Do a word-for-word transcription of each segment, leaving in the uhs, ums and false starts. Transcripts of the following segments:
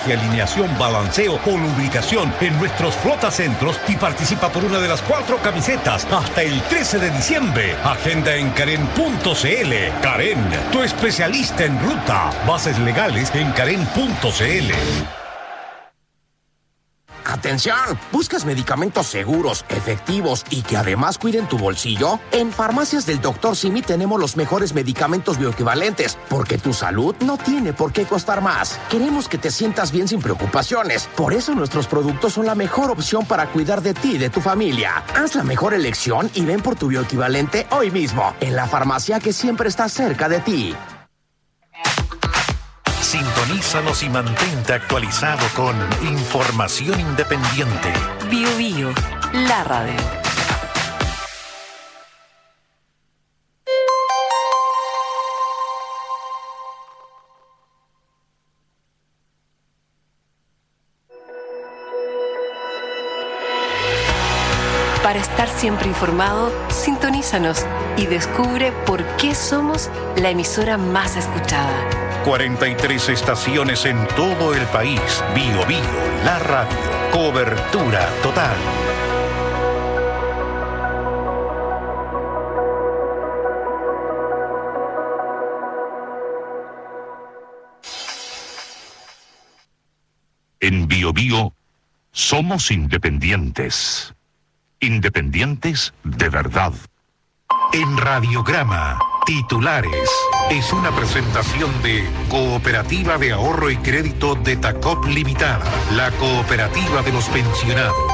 reciclaje, alineación, balanceo o lubricación en nuestros flotacentros y participa por una de las cuatro camisetas hasta el trece de diciembre. Agenda en Karen punto c l. Karen, tu especialista en ruta. Bases legales en Karen punto c l. ¡Atención! ¿Buscas medicamentos seguros, efectivos y que además cuiden tu bolsillo? En Farmacias del doctor Simi tenemos los mejores medicamentos bioequivalentes, porque tu salud no tiene por qué costar más. Queremos que te sientas bien sin preocupaciones. Por eso nuestros productos son la mejor opción para cuidar de ti y de tu familia. Haz la mejor elección y ven por tu bioequivalente hoy mismo, en la farmacia que siempre está cerca de ti. Sintonízanos y mantente actualizado con información independiente. Bio Bio, la radio. Para estar siempre informado, sintonízanos y descubre por qué somos la emisora más escuchada. cuarenta y tres estaciones en todo el país. Bio Bio, la radio. Cobertura total. En Bio Bio somos independientes. Independientes de verdad. En Radiograma, titulares. Es una presentación de Cooperativa de Ahorro y Crédito de Tacop Limitada, la cooperativa de los pensionados.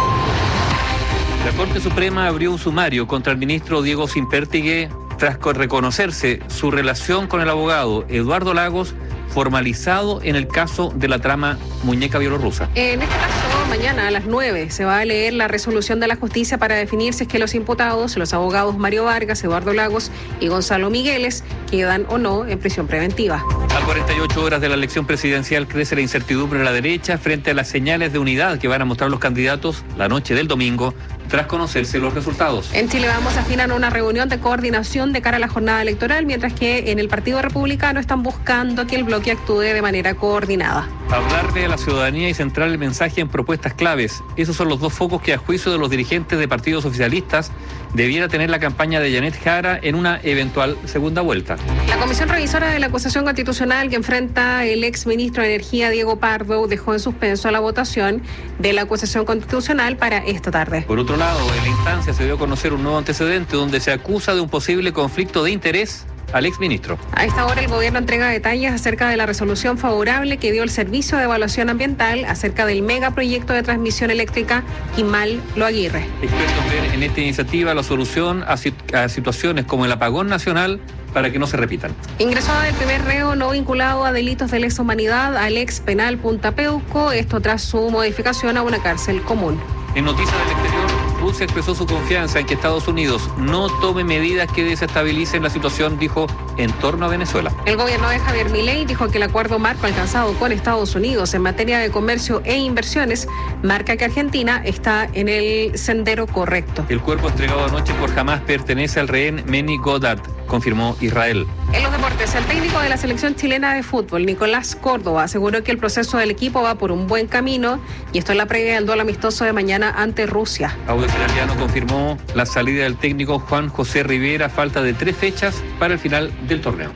La Corte Suprema abrió un sumario contra el ministro Diego Sínpertigue tras reconocerse su relación con el abogado Eduardo Lagos, formalizado en el caso de la trama Muñeca Bielorrusa. En este caso, mañana a las nueve se va a leer la resolución de la justicia para definir si es que los imputados, los abogados Mario Vargas, Eduardo Lagos y Gonzalo Migueles, quedan o no en prisión preventiva. A cuarenta y ocho horas de la elección presidencial crece la incertidumbre en la derecha frente a las señales de unidad que van a mostrar los candidatos la noche del domingo, tras conocerse los resultados. En Chile Vamos afinan una reunión de coordinación de cara a la jornada electoral, mientras que en el Partido Republicano están buscando que el bloque actúe de manera coordinada. Hablarle a la ciudadanía y centrar el mensaje en propuestas claves. Esos son los dos focos que, a juicio de los dirigentes de partidos oficialistas, debiera tener la campaña de Janet Jara en una eventual segunda vuelta. La Comisión Revisora de la Acusación Constitucional que enfrenta el ex ministro de Energía, Diego Pardo, dejó en suspenso la votación de la acusación constitucional para esta tarde. Por otro lado, en la instancia se dio a conocer un nuevo antecedente donde se acusa de un posible conflicto de interés al exministro. A esta hora el gobierno entrega detalles acerca de la resolución favorable que dio el Servicio de Evaluación Ambiental acerca del megaproyecto de transmisión eléctrica Quimal-Lo Aguirre. Expertos ven en esta iniciativa la solución a, a situaciones como el apagón nacional para que no se repitan. Ingresó el primer reo no vinculado a delitos de lesa humanidad al ex penal Punta Peuco, esto tras su modificación a una cárcel común. En noticias del exterior, Rusia expresó su confianza en que Estados Unidos no tome medidas que desestabilicen la situación, dijo, en torno a Venezuela. El gobierno de Javier Milei dijo que el acuerdo marco alcanzado con Estados Unidos en materia de comercio e inversiones marca que Argentina está en el sendero correcto. El cuerpo entregado anoche por Hamás pertenece al rehén Meni Godard, confirmó Israel. En los deportes, el técnico de la selección chilena de fútbol, Nicolás Córdoba, aseguró que el proceso del equipo va por un buen camino y esto es la previa del duelo amistoso de mañana ante Rusia. Audax Italiano confirmó la salida del técnico Juan José Rivera a falta de tres fechas para el final del torneo.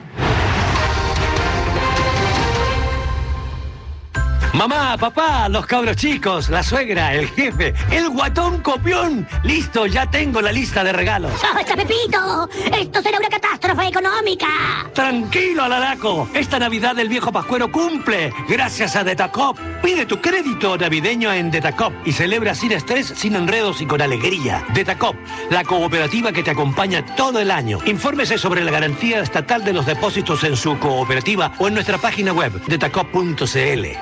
Mamá, papá, los cabros chicos, la suegra, el jefe, el guatón copión. Listo, ya tengo la lista de regalos. ¡Basta, Pepito! ¡Esto será una catástrofe económica! Tranquilo, Alaraco. Esta Navidad el viejo Pascuero cumple. Gracias a Detacop. Pide tu crédito navideño en Detacop y celebra sin estrés, sin enredos y con alegría. Detacop, la cooperativa que te acompaña todo el año. Infórmese sobre la garantía estatal de los depósitos en su cooperativa o en nuestra página web, detacop punto c l.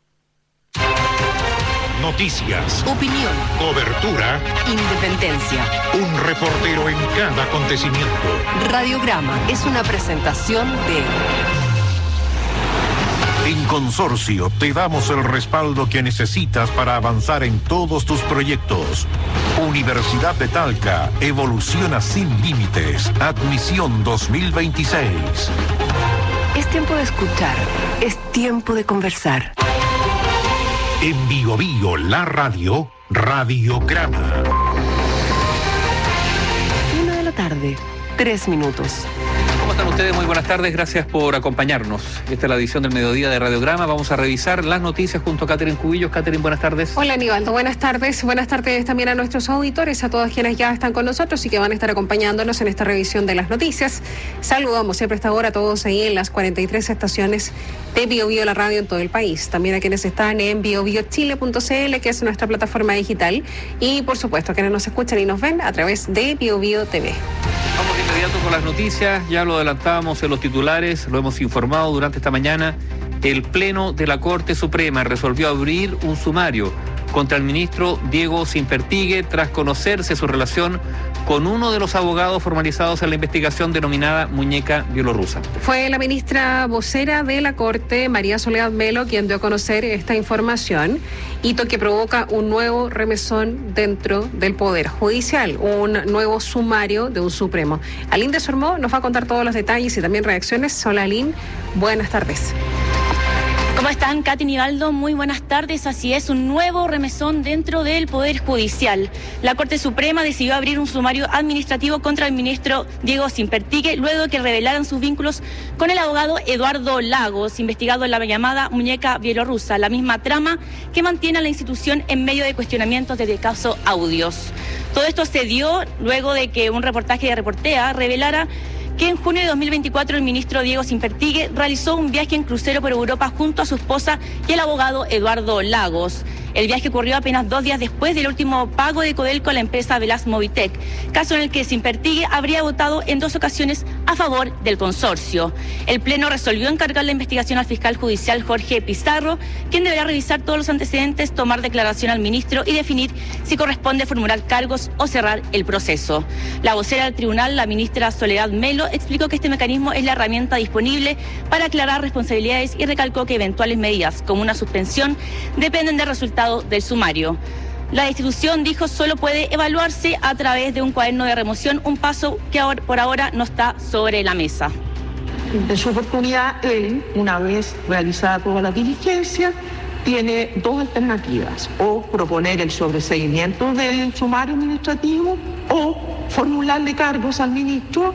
Noticias, opinión, cobertura, independencia. Un reportero en cada acontecimiento. Radiograma es una presentación de... En Consorcio te damos el respaldo que necesitas para avanzar en todos tus proyectos. Universidad de Talca, evoluciona sin límites. Admisión dos mil veintiséis. Es tiempo de escuchar, es tiempo de conversar. En Bio Bio, la radio, Radiograma. Una de la tarde, tres minutos. ¿Cómo están ustedes? Muy buenas tardes, gracias por acompañarnos. Esta es la edición del mediodía de Radiograma. Vamos a revisar las noticias junto a Catherine Cubillos. Catherine, buenas tardes. Hola, Aníbaldo, buenas tardes. Buenas tardes también a nuestros auditores, a todos quienes ya están con nosotros y que van a estar acompañándonos en esta revisión de las noticias. Saludamos siempre a esta hora a todos ahí en las cuarenta y tres estaciones de Bio Bio, la radio en todo el país. También a quienes están en bio bio chile punto c l, que es nuestra plataforma digital. Y, por supuesto, a quienes nos escuchan y nos ven a través de Bio Bio T V. Vamos de inmediato con las noticias, ya lo adelantábamos en los titulares, lo hemos informado durante esta mañana. El Pleno de la Corte Suprema resolvió abrir un sumario contra el ministro Diego Simpertigue tras conocerse su relación con uno de los abogados formalizados en la investigación denominada Muñeca Bielorrusa. Fue la ministra vocera de la Corte, María Soledad Melo, quien dio a conocer esta información, hito que provoca un nuevo remesón dentro del Poder Judicial, un nuevo sumario de un Supremo. Aline Desormeaux nos va a contar todos los detalles y también reacciones. Hola, Aline, buenas tardes. ¿Cómo están, Katy Nivaldo? Muy buenas tardes. Así es, un nuevo remesón dentro del Poder Judicial. La Corte Suprema decidió abrir un sumario administrativo contra el ministro Diego Simpertigue luego de que revelaran sus vínculos con el abogado Eduardo Lagos, investigado en la llamada Muñeca Bielorrusa, la misma trama que mantiene a la institución en medio de cuestionamientos desde el caso Audios. Todo esto se dio luego de que un reportaje de Reportea revelara que en junio de dos mil veinticuatro el ministro Diego Simpertigue realizó un viaje en crucero por Europa junto a su esposa y el abogado Eduardo Lagos. El viaje ocurrió apenas dos días después del último pago de Codelco a la empresa Velas Movitec, caso en el que Simpertigue habría votado en dos ocasiones a favor del consorcio. El Pleno resolvió encargar la investigación al fiscal judicial Jorge Pizarro, quien deberá revisar todos los antecedentes, tomar declaración al ministro y definir si corresponde formular cargos o cerrar el proceso. La vocera del tribunal, la ministra Soledad Melo, explicó que este mecanismo es la herramienta disponible para aclarar responsabilidades y recalcó que eventuales medidas, como una suspensión, dependen del resultado del sumario. La institución, dijo, solo puede evaluarse a través de un cuaderno de remoción, un paso que ahora, por ahora no está sobre la mesa. En su oportunidad, él, una vez realizada toda la diligencia, tiene dos alternativas: o proponer el sobreseimiento del sumario administrativo o formularle cargos al ministro.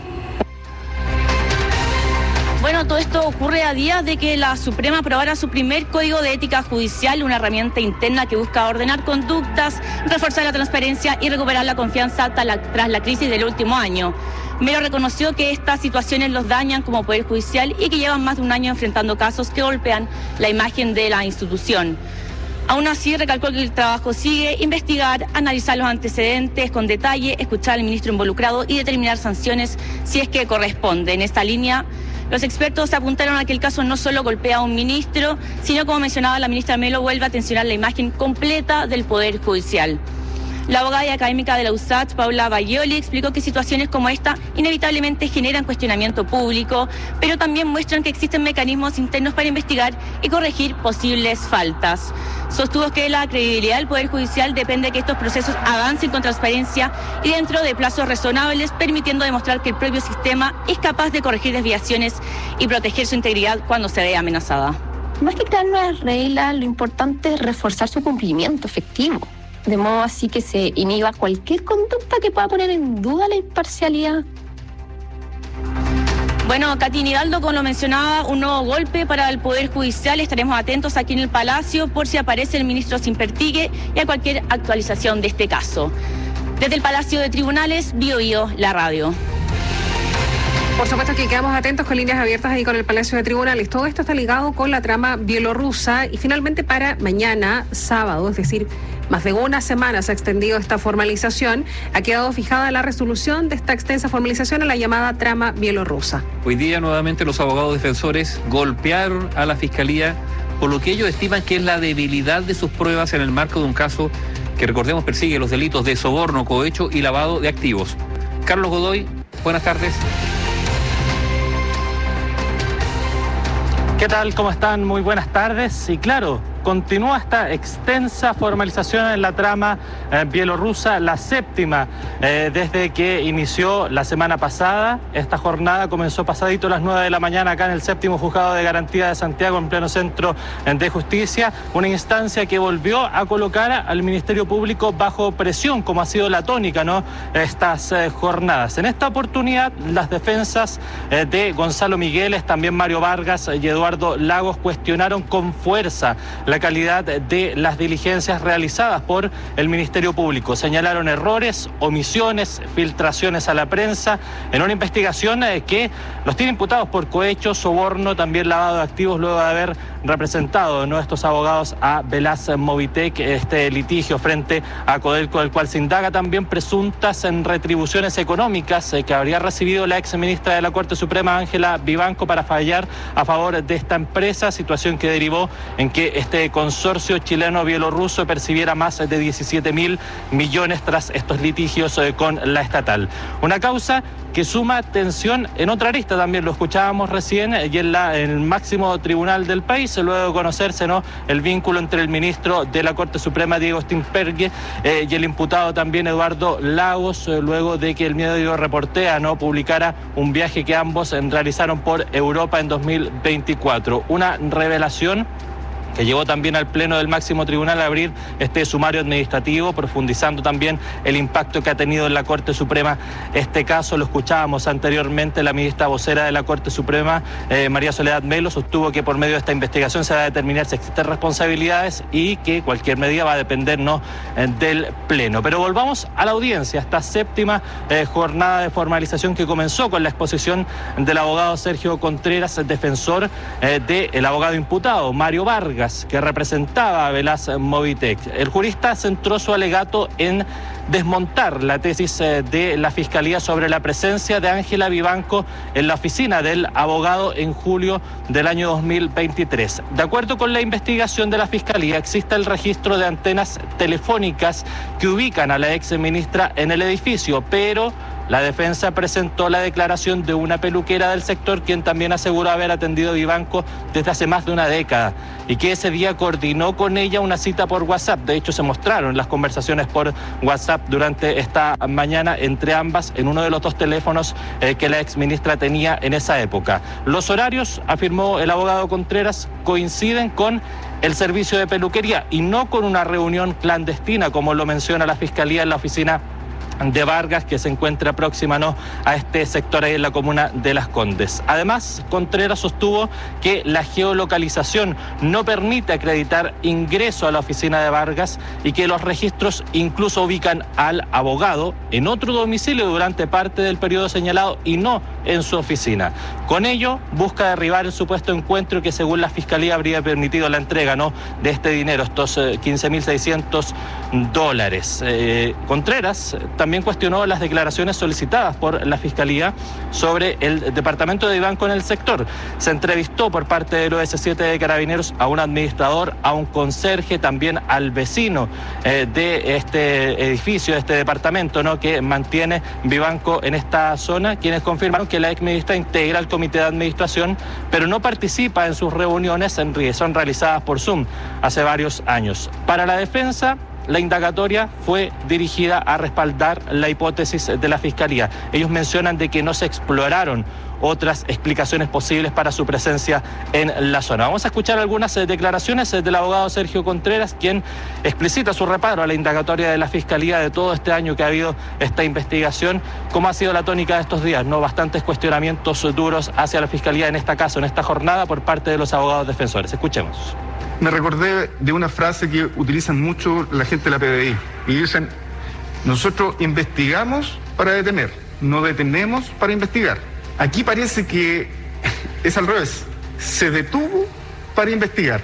Bueno, todo esto ocurre a días de que la Suprema aprobara su primer Código de Ética Judicial, una herramienta interna que busca ordenar conductas, reforzar la transparencia y recuperar la confianza tras la, tras la crisis del último año. Melo reconoció que estas situaciones los dañan como Poder Judicial y que llevan más de un año enfrentando casos que golpean la imagen de la institución. Aún así, recalcó que el trabajo sigue: investigar, analizar los antecedentes con detalle, escuchar al ministro involucrado y determinar sanciones si es que corresponde. En esta línea, los expertos apuntaron a que el caso no solo golpea a un ministro, sino, como mencionaba la ministra Melo, vuelve a tensionar la imagen completa del Poder Judicial. La abogada y académica de la U S A C H, Paula Baglioli, explicó que situaciones como esta inevitablemente generan cuestionamiento público, pero también muestran que existen mecanismos internos para investigar y corregir posibles faltas. Sostuvo que la credibilidad del Poder Judicial depende de que estos procesos avancen con transparencia y dentro de plazos razonables, permitiendo demostrar que el propio sistema es capaz de corregir desviaciones y proteger su integridad cuando se ve amenazada. Más que crear nuevas reglas, lo importante es reforzar su cumplimiento efectivo, de modo así que se inhiba cualquier conducta que pueda poner en duda la imparcialidad. Bueno, Katy Nivaldo, como lo mencionaba, un nuevo golpe para el Poder Judicial. Estaremos atentos aquí en el Palacio por si aparece el ministro Simpertigue y a cualquier actualización de este caso. Desde el Palacio de Tribunales, Bio Bio, la radio. Por supuesto que quedamos atentos con líneas abiertas ahí con el Palacio de Tribunales. Todo esto está ligado con la trama bielorrusa y finalmente para mañana, sábado, es decir, más de una semana se ha extendido esta formalización. Ha quedado fijada la resolución de esta extensa formalización a la llamada trama bielorrusa. Hoy día nuevamente los abogados defensores golpearon a la Fiscalía por lo que ellos estiman que es la debilidad de sus pruebas en el marco de un caso que, recordemos, persigue los delitos de soborno, cohecho y lavado de activos. Carlos Godoy, buenas tardes. ¿Qué tal? ¿Cómo están? Muy buenas tardes. Y claro, continúa esta extensa formalización en la trama eh, bielorrusa, la séptima eh, desde que inició la semana pasada. Esta jornada comenzó pasadito a las nueve de la mañana acá en el séptimo Juzgado de Garantía de Santiago, en pleno Centro de Justicia, una instancia que volvió a colocar al Ministerio Público bajo presión, como ha sido la tónica, ¿no?, estas eh, jornadas. En esta oportunidad, las defensas eh, de Gonzalo Migueles, también Mario Vargas y Eduardo Lagos cuestionaron con fuerza la calidad de las diligencias realizadas por el Ministerio Público. Señalaron errores, omisiones, filtraciones a la prensa en una investigación eh, que los tiene imputados por cohecho, soborno, también lavado de activos, luego de haber representado nuestros abogados a Velaz Movitec, este litigio frente a Codelco, del cual se indaga también presuntas en retribuciones económicas eh, que habría recibido la ex ministra de la Corte Suprema, Ángela Vivanco, para fallar a favor de esta empresa, situación que derivó en que este consorcio chileno-bielorruso percibiera más de diecisiete mil millones tras estos litigios eh, con la estatal. Una causa que suma tensión en otra arista, también lo escuchábamos recién, y en, la, en el máximo tribunal del país, luego de conocerse, ¿no?, el vínculo entre el ministro de la Corte Suprema, Diego Stimpergue, eh, y el imputado también, Eduardo Lagos, eh, luego de que el medio Reportea, ¿no?, publicara un viaje que ambos eh, realizaron por Europa en dos mil veinticuatro. Una revelación que llevó también al Pleno del Máximo Tribunal a abrir este sumario administrativo, profundizando también el impacto que ha tenido en la Corte Suprema este caso. Lo escuchábamos anteriormente, la ministra vocera de la Corte Suprema, eh, María Soledad Melo, sostuvo que por medio de esta investigación se va a determinar si existen responsabilidades y que cualquier medida va a depender, ¿no?, eh, del Pleno. Pero volvamos a la audiencia, esta séptima eh, jornada de formalización que comenzó con la exposición del abogado Sergio Contreras, defensor eh, del abogado imputado, Mario Vargas, que representaba a Velaz Movitec. El jurista centró su alegato en desmontar la tesis eh, de la Fiscalía sobre la presencia de Ángela Vivanco en la oficina del abogado en julio del año dos mil veintitrés. De acuerdo con la investigación de la Fiscalía, existe el registro de antenas telefónicas que ubican a la ex ministra en el edificio, pero la defensa presentó la declaración de una peluquera del sector, quien también aseguró haber atendido a Vivanco desde hace más de una década y que ese día coordinó con ella una cita por WhatsApp. De hecho, se mostraron las conversaciones por WhatsApp durante esta mañana entre ambas en uno de los dos teléfonos eh, que la exministra tenía en esa época. Los horarios, afirmó el abogado Contreras, coinciden con el servicio de peluquería y no con una reunión clandestina, como lo menciona la Fiscalía en la oficina de Vargas, que se encuentra próxima, ¿no?, a este sector ahí en la comuna de Las Condes. Además, Contreras sostuvo que la geolocalización no permite acreditar ingreso a la oficina de Vargas y que los registros incluso ubican al abogado en otro domicilio durante parte del periodo señalado y no en su oficina. Con ello, busca derribar el supuesto encuentro que, según la Fiscalía, habría permitido la entrega, ¿no?, de este dinero, estos eh, quince mil seiscientos dólares. Eh, Contreras también También cuestionó las declaraciones solicitadas por la Fiscalía sobre el departamento de Vivanco en el sector. Se entrevistó por parte del O S siete de Carabineros a un administrador, a un conserje, también al vecino eh, de este edificio, de este departamento, ¿no?, que mantiene Vivanco en esta zona, quienes confirmaron que la exministra integra el comité de administración, pero no participa en sus reuniones, en, son realizadas por Zoom hace varios años. Para la defensa, la indagatoria fue dirigida a respaldar la hipótesis de la Fiscalía. Ellos mencionan de que no se exploraron otras explicaciones posibles para su presencia en la zona. Vamos a escuchar algunas eh, declaraciones eh, del abogado Sergio Contreras, quien explicita su reparo a la indagatoria de la Fiscalía de todo este año que ha habido esta investigación, cómo ha sido la tónica de estos días, ¿no? Bastantes cuestionamientos duros hacia la Fiscalía en esta caso, en esta jornada, por parte de los abogados defensores. Escuchemos. Me recordé de una frase que utilizan mucho la gente de la P D I y dicen: nosotros investigamos para detener, no detenemos para investigar. Aquí parece que es al revés, se detuvo para investigar.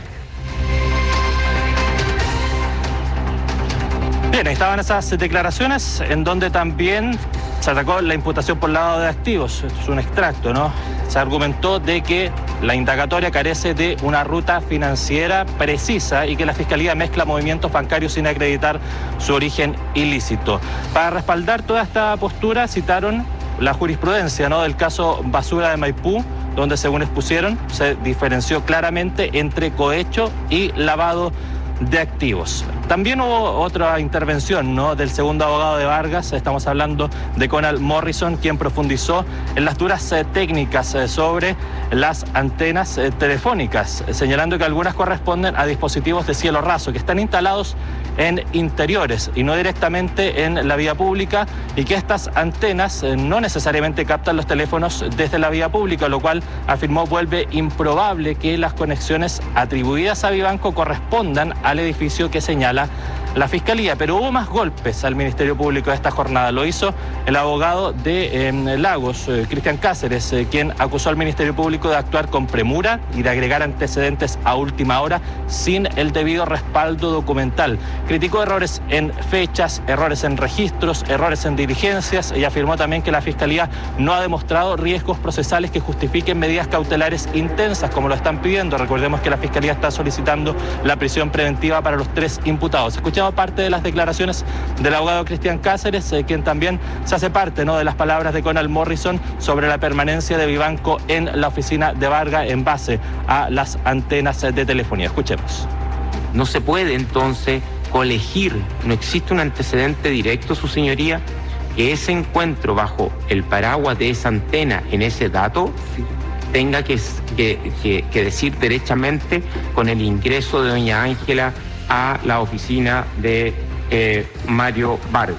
Bien, ahí estaban esas declaraciones en donde también se atacó la imputación por lavado de activos. Esto es un extracto, ¿no? Se argumentó de que la indagatoria carece de una ruta financiera precisa y que la Fiscalía mezcla movimientos bancarios sin acreditar su origen ilícito. Para respaldar toda esta postura citaron la jurisprudencia, ¿no?, del caso Basura de Maipú, donde, según expusieron, se diferenció claramente entre cohecho y lavado de activos. También hubo otra intervención, ¿no?, del segundo abogado de Vargas. Estamos hablando de Conal Morrison, quien profundizó en las duras eh, técnicas eh, sobre las antenas eh, telefónicas, señalando que algunas corresponden a dispositivos de cielo raso que están instalados en interiores y no directamente en la vía pública, y que estas antenas eh, no necesariamente captan los teléfonos desde la vía pública, lo cual, afirmó, vuelve improbable que las conexiones atribuidas a Vivanco correspondan al edificio que señala la Fiscalía. Pero hubo más golpes al Ministerio Público de esta jornada. Lo hizo el abogado de eh, Lagos, eh, Cristian Cáceres, eh, quien acusó al Ministerio Público de actuar con premura y de agregar antecedentes a última hora sin el debido respaldo documental. Criticó errores en fechas, errores en registros, errores en diligencias, y afirmó también que la Fiscalía no ha demostrado riesgos procesales que justifiquen medidas cautelares intensas como lo están pidiendo. Recordemos que la Fiscalía está solicitando la prisión preventiva para los tres imputados. Escuchamos parte de las declaraciones del abogado Cristian Cáceres, eh, quien también se hace parte, ¿no?, de las palabras de Conal Morrison sobre la permanencia de Vivanco en la oficina de Vargas en base a las antenas de telefonía. Escuchemos. No se puede entonces colegir, no existe un antecedente directo, su señoría, que ese encuentro bajo el paraguas de esa antena en ese dato tenga que, que, que, que decir derechamente con el ingreso de doña Ángela a la oficina de eh, Mario Vargas.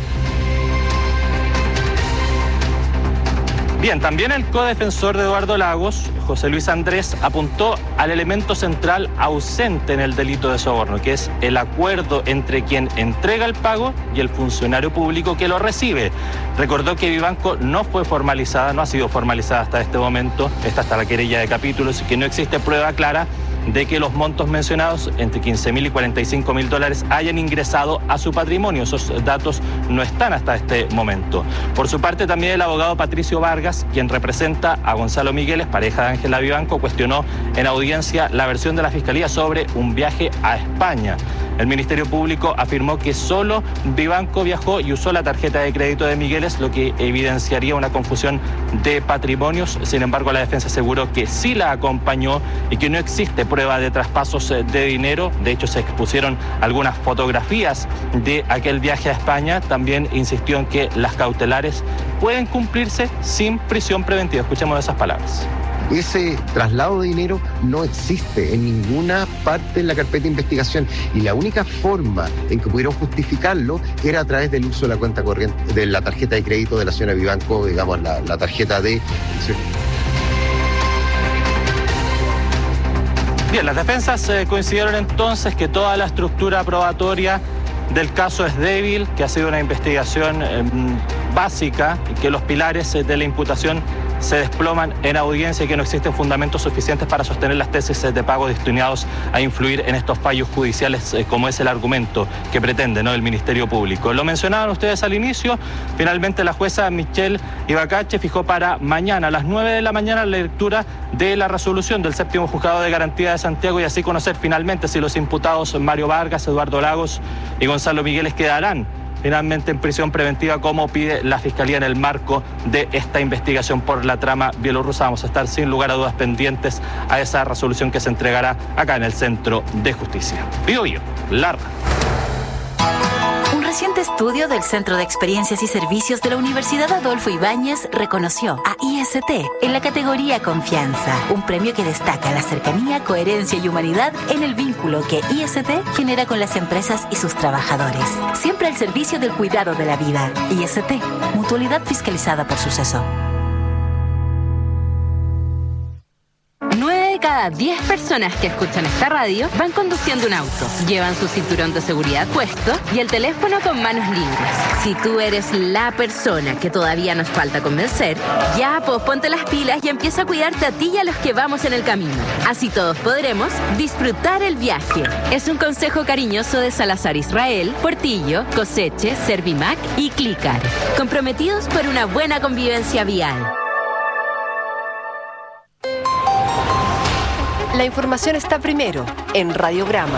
Bien, también el codefensor de Eduardo Lagos, José Luis Andrés, apuntó al elemento central ausente en el delito de soborno, que es el acuerdo entre quien entrega el pago y el funcionario público que lo recibe. Recordó que Vivanco no fue formalizada, no ha sido formalizada hasta este momento, esta hasta la querella de capítulos, y que no existe prueba clara de que los montos mencionados, entre quince mil y cuarenta y cinco mil dólares, hayan ingresado a su patrimonio. Esos datos no están hasta este momento. Por su parte, también el abogado Patricio Vargas, quien representa a Gonzalo Migueles, pareja de Ángela Vivanco, cuestionó en audiencia la versión de la Fiscalía sobre un viaje a España. El Ministerio Público afirmó que solo Vivanco viajó y usó la tarjeta de crédito de Migueles, lo que evidenciaría una confusión de patrimonios. Sin embargo, la defensa aseguró que sí la acompañó y que no existe prueba de traspasos de dinero. De hecho, se expusieron algunas fotografías de aquel viaje a España. También insistió en que las cautelares pueden cumplirse sin prisión preventiva. Escuchemos esas palabras. Ese traslado de dinero no existe en ninguna parte en la carpeta de investigación, y la única forma en que pudieron justificarlo era a través del uso de la cuenta corriente, de la tarjeta de crédito de la señora Vivanco, digamos, la, la tarjeta de... Bien, las defensas eh, coincidieron entonces que toda la estructura probatoria del caso es débil, que ha sido una investigación eh, básica y que los pilares eh, de la imputación se desploman en audiencia y que no existen fundamentos suficientes para sostener las tesis de pago destinados a influir en estos fallos judiciales, eh, como es el argumento que pretende, ¿no?, el Ministerio Público. Lo mencionaban ustedes al inicio. Finalmente, la jueza Michelle Ibacache fijó para mañana a las nueve de la mañana la lectura de la resolución del séptimo juzgado de garantía de Santiago, y así conocer finalmente si los imputados Mario Vargas, Eduardo Lagos y Gonzalo Migueles quedarán finalmente en prisión preventiva, como pide la Fiscalía en el marco de esta investigación por la trama bielorrusa. Vamos a estar sin lugar a dudas pendientes a esa resolución que se entregará acá en el Centro de Justicia. Bío Bío, Larra. Un reciente estudio del Centro de Experiencias y Servicios de la Universidad Adolfo Ibáñez reconoció a I S T en la categoría Confianza, un premio que destaca la cercanía, coherencia y humanidad en el vínculo que I S T genera con las empresas y sus trabajadores. Siempre al servicio del cuidado de la vida. I S T, mutualidad fiscalizada por Suceso. nueve de cada diez personas que escuchan esta radio van conduciendo un auto, llevan su cinturón de seguridad puesto y el teléfono con manos libres. Si tú eres la persona que todavía nos falta convencer, ya pues ponte las pilas y empieza a cuidarte a ti y a los que vamos en el camino. Así todos podremos disfrutar el viaje. Es un consejo cariñoso de Salazar Israel, Portillo, Coseche, Servimac y Clicar. Comprometidos por una buena convivencia vial. La información está primero en Radiograma.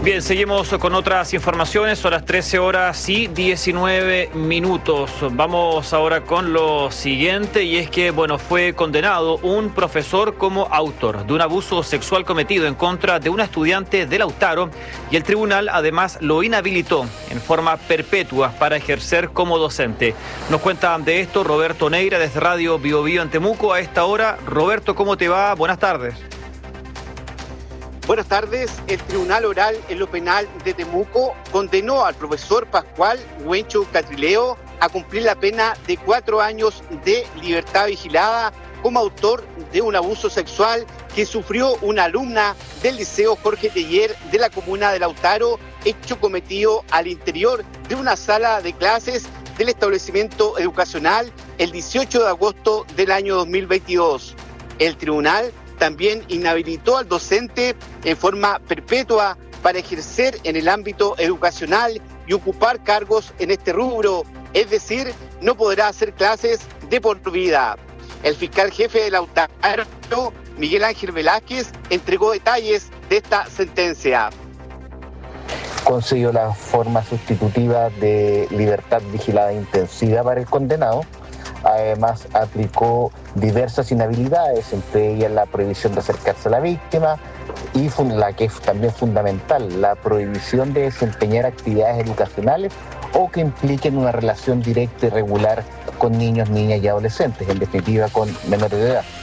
Bien, seguimos con otras informaciones, son las trece horas y diecinueve minutos. Vamos ahora con lo siguiente, y es que, bueno, fue condenado un profesor como autor de un abuso sexual cometido en contra de una estudiante de Lautaro, y el tribunal además lo inhabilitó en forma perpetua para ejercer como docente. Nos cuenta de esto Roberto Neira desde Radio Bio Bio en Temuco a esta hora. Roberto, ¿cómo te va? Buenas tardes. Buenas tardes. El Tribunal Oral en lo Penal de Temuco condenó al profesor Pascual Huencho Catrileo a cumplir la pena de cuatro años de libertad vigilada como autor de un abuso sexual que sufrió una alumna del Liceo Jorge Teller de la comuna de Lautaro, hecho cometido al interior de una sala de clases del establecimiento educacional el dieciocho de agosto del año dos mil veintidós. El tribunal también inhabilitó al docente en forma perpetua para ejercer en el ámbito educacional y ocupar cargos en este rubro, es decir, no podrá hacer clases de por vida. El fiscal jefe de Lautaro, Miguel Ángel Velázquez, entregó detalles de esta sentencia. Concedió la forma sustitutiva de libertad vigilada intensiva para el condenado. Además, aplicó diversas inhabilidades, entre ellas la prohibición de acercarse a la víctima y la que es también fundamental, la prohibición de desempeñar actividades educacionales o que impliquen una relación directa y regular con niños, niñas y adolescentes, en definitiva con menores de edad.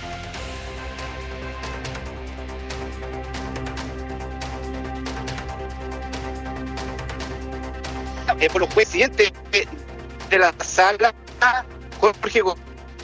Eh, por los presidentes de la sala, Jorge González.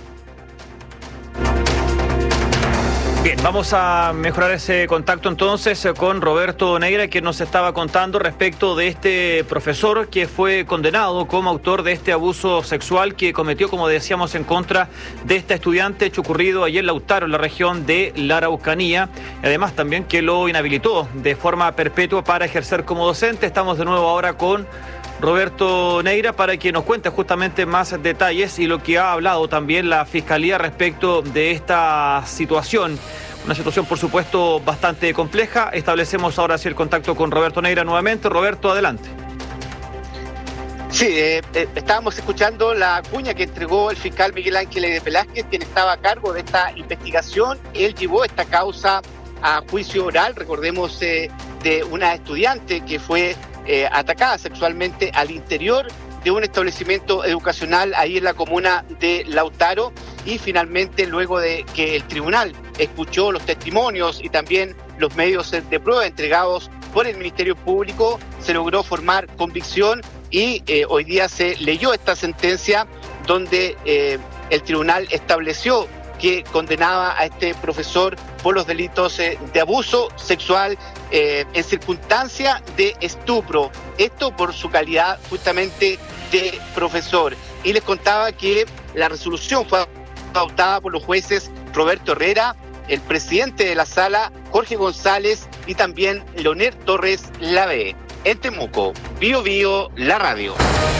Bien, vamos a mejorar ese contacto entonces con Roberto Neira, que nos estaba contando respecto de este profesor que fue condenado como autor de este abuso sexual que cometió, como decíamos, en contra de esta estudiante, hecho ocurrido ayer en Lautaro, en la región de la Araucanía. Además también que lo inhabilitó de forma perpetua para ejercer como docente. Estamos de nuevo ahora con Roberto Neira para que nos cuente justamente más detalles y lo que ha hablado también la Fiscalía respecto de esta situación. Una situación, por supuesto, bastante compleja. Establecemos ahora sí el contacto con Roberto Neira nuevamente. Roberto, adelante. Sí, eh, eh, estábamos escuchando la cuña que entregó el fiscal Miguel Ángel Velázquez, quien estaba a cargo de esta investigación. Él llevó esta causa a juicio oral, recordemos, eh, de una estudiante que fue Eh, atacada sexualmente al interior de un establecimiento educacional ahí en la comuna de Lautaro, y finalmente, luego de que el tribunal escuchó los testimonios y también los medios de prueba entregados por el Ministerio Público, se logró formar convicción y eh, hoy día se leyó esta sentencia donde eh, el tribunal estableció que condenaba a este profesor por los delitos eh, de abuso sexual eh, en circunstancia de estupro. Esto por su calidad justamente de profesor. Y les contaba que la resolución fue adoptada por los jueces Roberto Herrera, el presidente de la sala, Jorge González, y también Leonel Torres Lave. En Temuco, Bio Bio, la radio.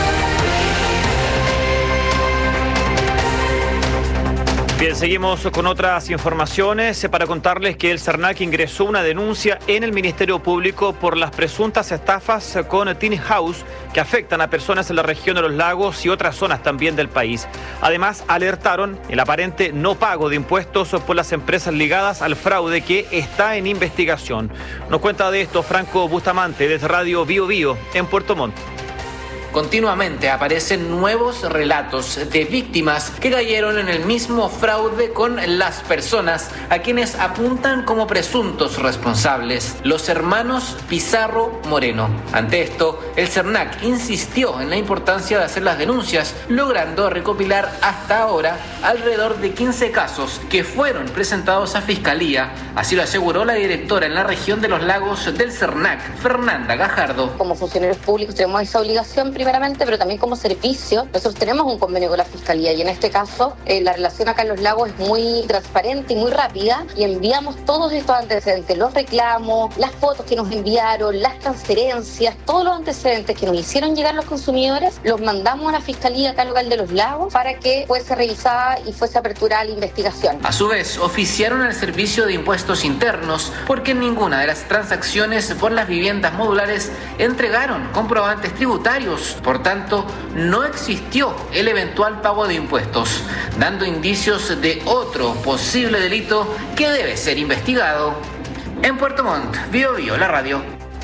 Bien, seguimos con otras informaciones para contarles que el CERNAC ingresó una denuncia en el Ministerio Público por las presuntas estafas con Tiny House que afectan a personas en la región de los lagos y otras zonas también del país. Además, alertaron el aparente no pago de impuestos por las empresas ligadas al fraude que está en investigación. Nos cuenta de esto Franco Bustamante desde Radio Bio Bio en Puerto Montt. Continuamente aparecen nuevos relatos de víctimas que cayeron en el mismo fraude con las personas a quienes apuntan como presuntos responsables, los hermanos Pizarro Moreno. Ante esto, el CERNAC insistió en la importancia de hacer las denuncias, logrando recopilar hasta ahora alrededor de quince casos que fueron presentados a Fiscalía. Así lo aseguró la directora en la región de los lagos del CERNAC, Fernanda Gajardo. Como funcionarios públicos tenemos esa obligación, primeramente, pero también como servicio. Nosotros tenemos un convenio con la Fiscalía y en este caso eh, la relación acá en Los Lagos es muy transparente y muy rápida y enviamos todos estos antecedentes, los reclamos, las fotos que nos enviaron, las transferencias, todos los antecedentes que nos hicieron llegar los consumidores, los mandamos a la Fiscalía acá local de Los Lagos para que fuese revisada y fuese aperturada la investigación. A su vez, oficiaron al Servicio de Impuestos Internos porque en ninguna de las transacciones por las viviendas modulares entregaron comprobantes tributarios. Por tanto, no existió el eventual pago de impuestos, dando indicios de otro posible delito que debe ser investigado. En Puerto Montt, Bio Bio, la radio.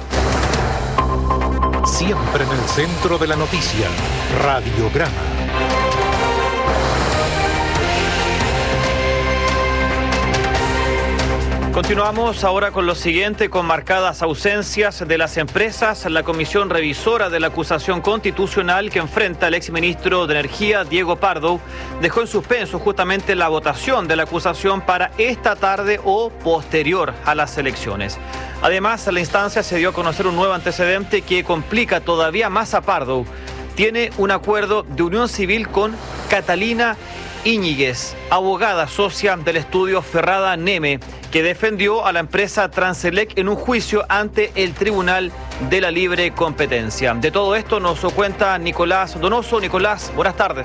Siempre en el centro de la noticia, Radiograma. Continuamos ahora con lo siguiente, con marcadas ausencias de las empresas. La comisión revisora de la acusación constitucional que enfrenta al exministro de Energía, Diego Pardo, dejó en suspenso justamente la votación de la acusación para esta tarde o posterior a las elecciones. Además, la instancia se dio a conocer un nuevo antecedente que complica todavía más a Pardo. Tiene un acuerdo de unión civil con Catalina Íñiguez, abogada socia del estudio Ferrada Neme, que defendió a la empresa Transelec en un juicio ante el Tribunal de la Libre Competencia. De todo esto nos cuenta Nicolás Donoso. Nicolás, buenas tardes.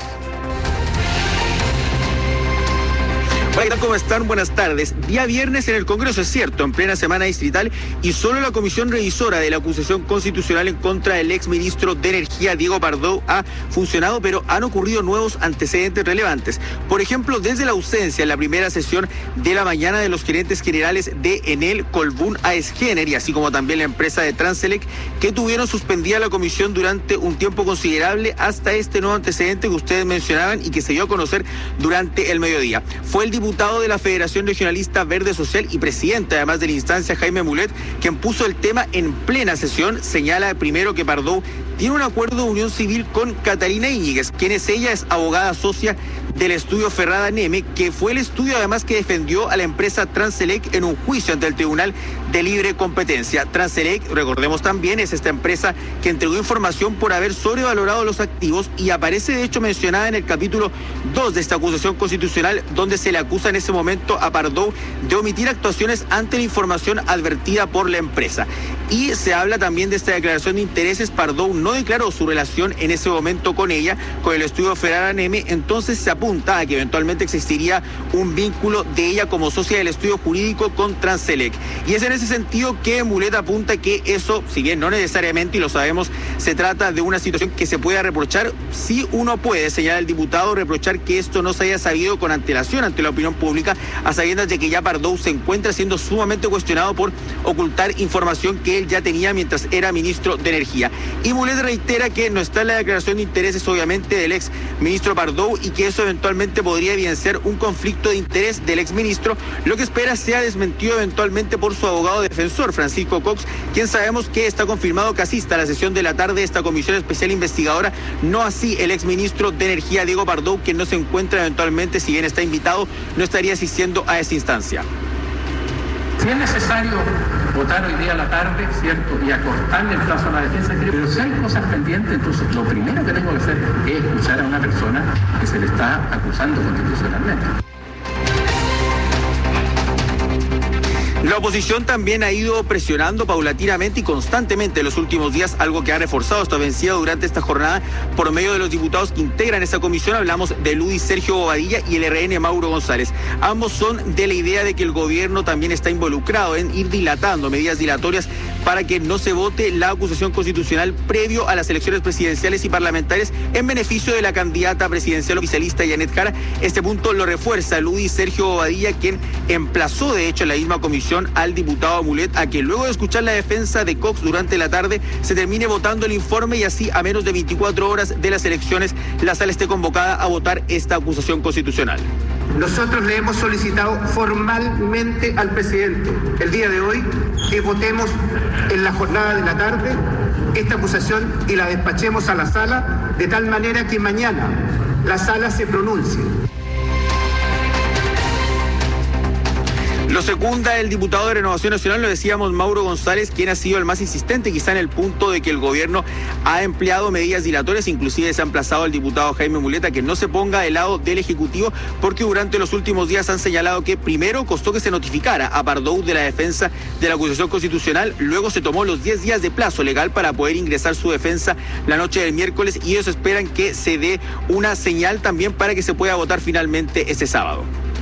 Hola, ¿qué tal? ¿Cómo están? Buenas tardes. Día viernes en el Congreso, es cierto, en plena semana distrital, y solo la comisión revisora de la acusación constitucional en contra del exministro de Energía, Diego Pardo, ha funcionado, pero han ocurrido nuevos antecedentes relevantes. Por ejemplo, desde la ausencia en la primera sesión de la mañana de los gerentes generales de Enel, Colbún, AESGener, y así como también la empresa de Transelec, que tuvieron suspendida la comisión durante un tiempo considerable hasta este nuevo antecedente que ustedes mencionaban y que se dio a conocer durante el mediodía. Fue el diputado diputado de la Federación Regionalista Verde Social y presidente además de la instancia, Jaime Mulet, quien puso el tema en plena sesión. Señala primero que Pardo tiene un acuerdo de unión civil con Catalina Íñiguez, quien es ella, es abogada socia del estudio Ferrada Neme, que fue el estudio además que defendió a la empresa Transelec en un juicio ante el Tribunal de Libre Competencia. Transelec, recordemos también, es esta empresa que entregó información por haber sobrevalorado los activos y aparece de hecho mencionada en el capítulo dos de esta acusación constitucional, donde se le acusa en ese momento a Pardo de omitir actuaciones ante la información advertida por la empresa. Y se habla también de esta declaración de intereses. Pardo no declaró su relación en ese momento con ella, con el estudio Ferrada Neme, entonces se apunta a que eventualmente existiría un vínculo de ella como socia del estudio jurídico con Transelec. Y es en ese sentido que Mulet apunta que eso, si bien no necesariamente, y lo sabemos, se trata de una situación que se pueda reprochar, sí uno puede, señala el diputado, reprochar que esto no se haya sabido con antelación ante la opinión pública, a sabiendas de que ya Pardo se encuentra siendo sumamente cuestionado por ocultar información que él ya tenía mientras era ministro de Energía. Y Mulet reitera que no está en la declaración de intereses, obviamente, del ex ministro Pardo y que eso eventualmente podría evidenciar un conflicto de interés del ex ministro, lo que espera sea desmentido eventualmente por su abogado defensor, Francisco Cox, quien sabemos que está confirmado que asista a la sesión de la tarde de esta comisión especial investigadora, no así el ex ministro de Energía, Diego Pardo, quien no se encuentra eventualmente, si bien está invitado, no estaría asistiendo a esa instancia. Si es necesario votar hoy día a la tarde, ¿cierto?, y acortarle el plazo a la defensa, pero si hay cosas pendientes, entonces lo primero que tengo que hacer es escuchar a una persona que se le está acusando constitucionalmente. La oposición también ha ido presionando paulatinamente y constantemente en los últimos días, algo que ha reforzado esta ofensiva durante esta jornada por medio de los diputados que integran esa comisión. Hablamos de Luis Sergio Bobadilla y el R N Mauro González. Ambos son de la idea de que el gobierno también está involucrado en ir dilatando medidas dilatorias para que no se vote la acusación constitucional previo a las elecciones presidenciales y parlamentarias en beneficio de la candidata presidencial oficialista Janet Jara. Este punto lo refuerza Luis Sergio Bobadilla, quien emplazó de hecho en la misma comisión al diputado Mulet a que luego de escuchar la defensa de Cox durante la tarde se termine votando el informe y así a menos de veinticuatro horas de las elecciones la sala esté convocada a votar esta acusación constitucional. Nosotros le hemos solicitado formalmente al presidente el día de hoy que votemos en la jornada de la tarde esta acusación y la despachemos a la sala de tal manera que mañana la sala se pronuncie. Lo secunda el diputado de Renovación Nacional, lo decíamos, Mauro González, quien ha sido el más insistente, quizá en el punto de que el gobierno ha empleado medidas dilatorias. Inclusive se ha emplazado al diputado Jaime Muleta que no se ponga del lado del Ejecutivo, porque durante los últimos días han señalado que primero costó que se notificara a Pardow de la defensa de la acusación constitucional, luego se tomó los diez días de plazo legal para poder ingresar su defensa la noche del miércoles, y ellos esperan que se dé una señal también para que se pueda votar finalmente este sábado.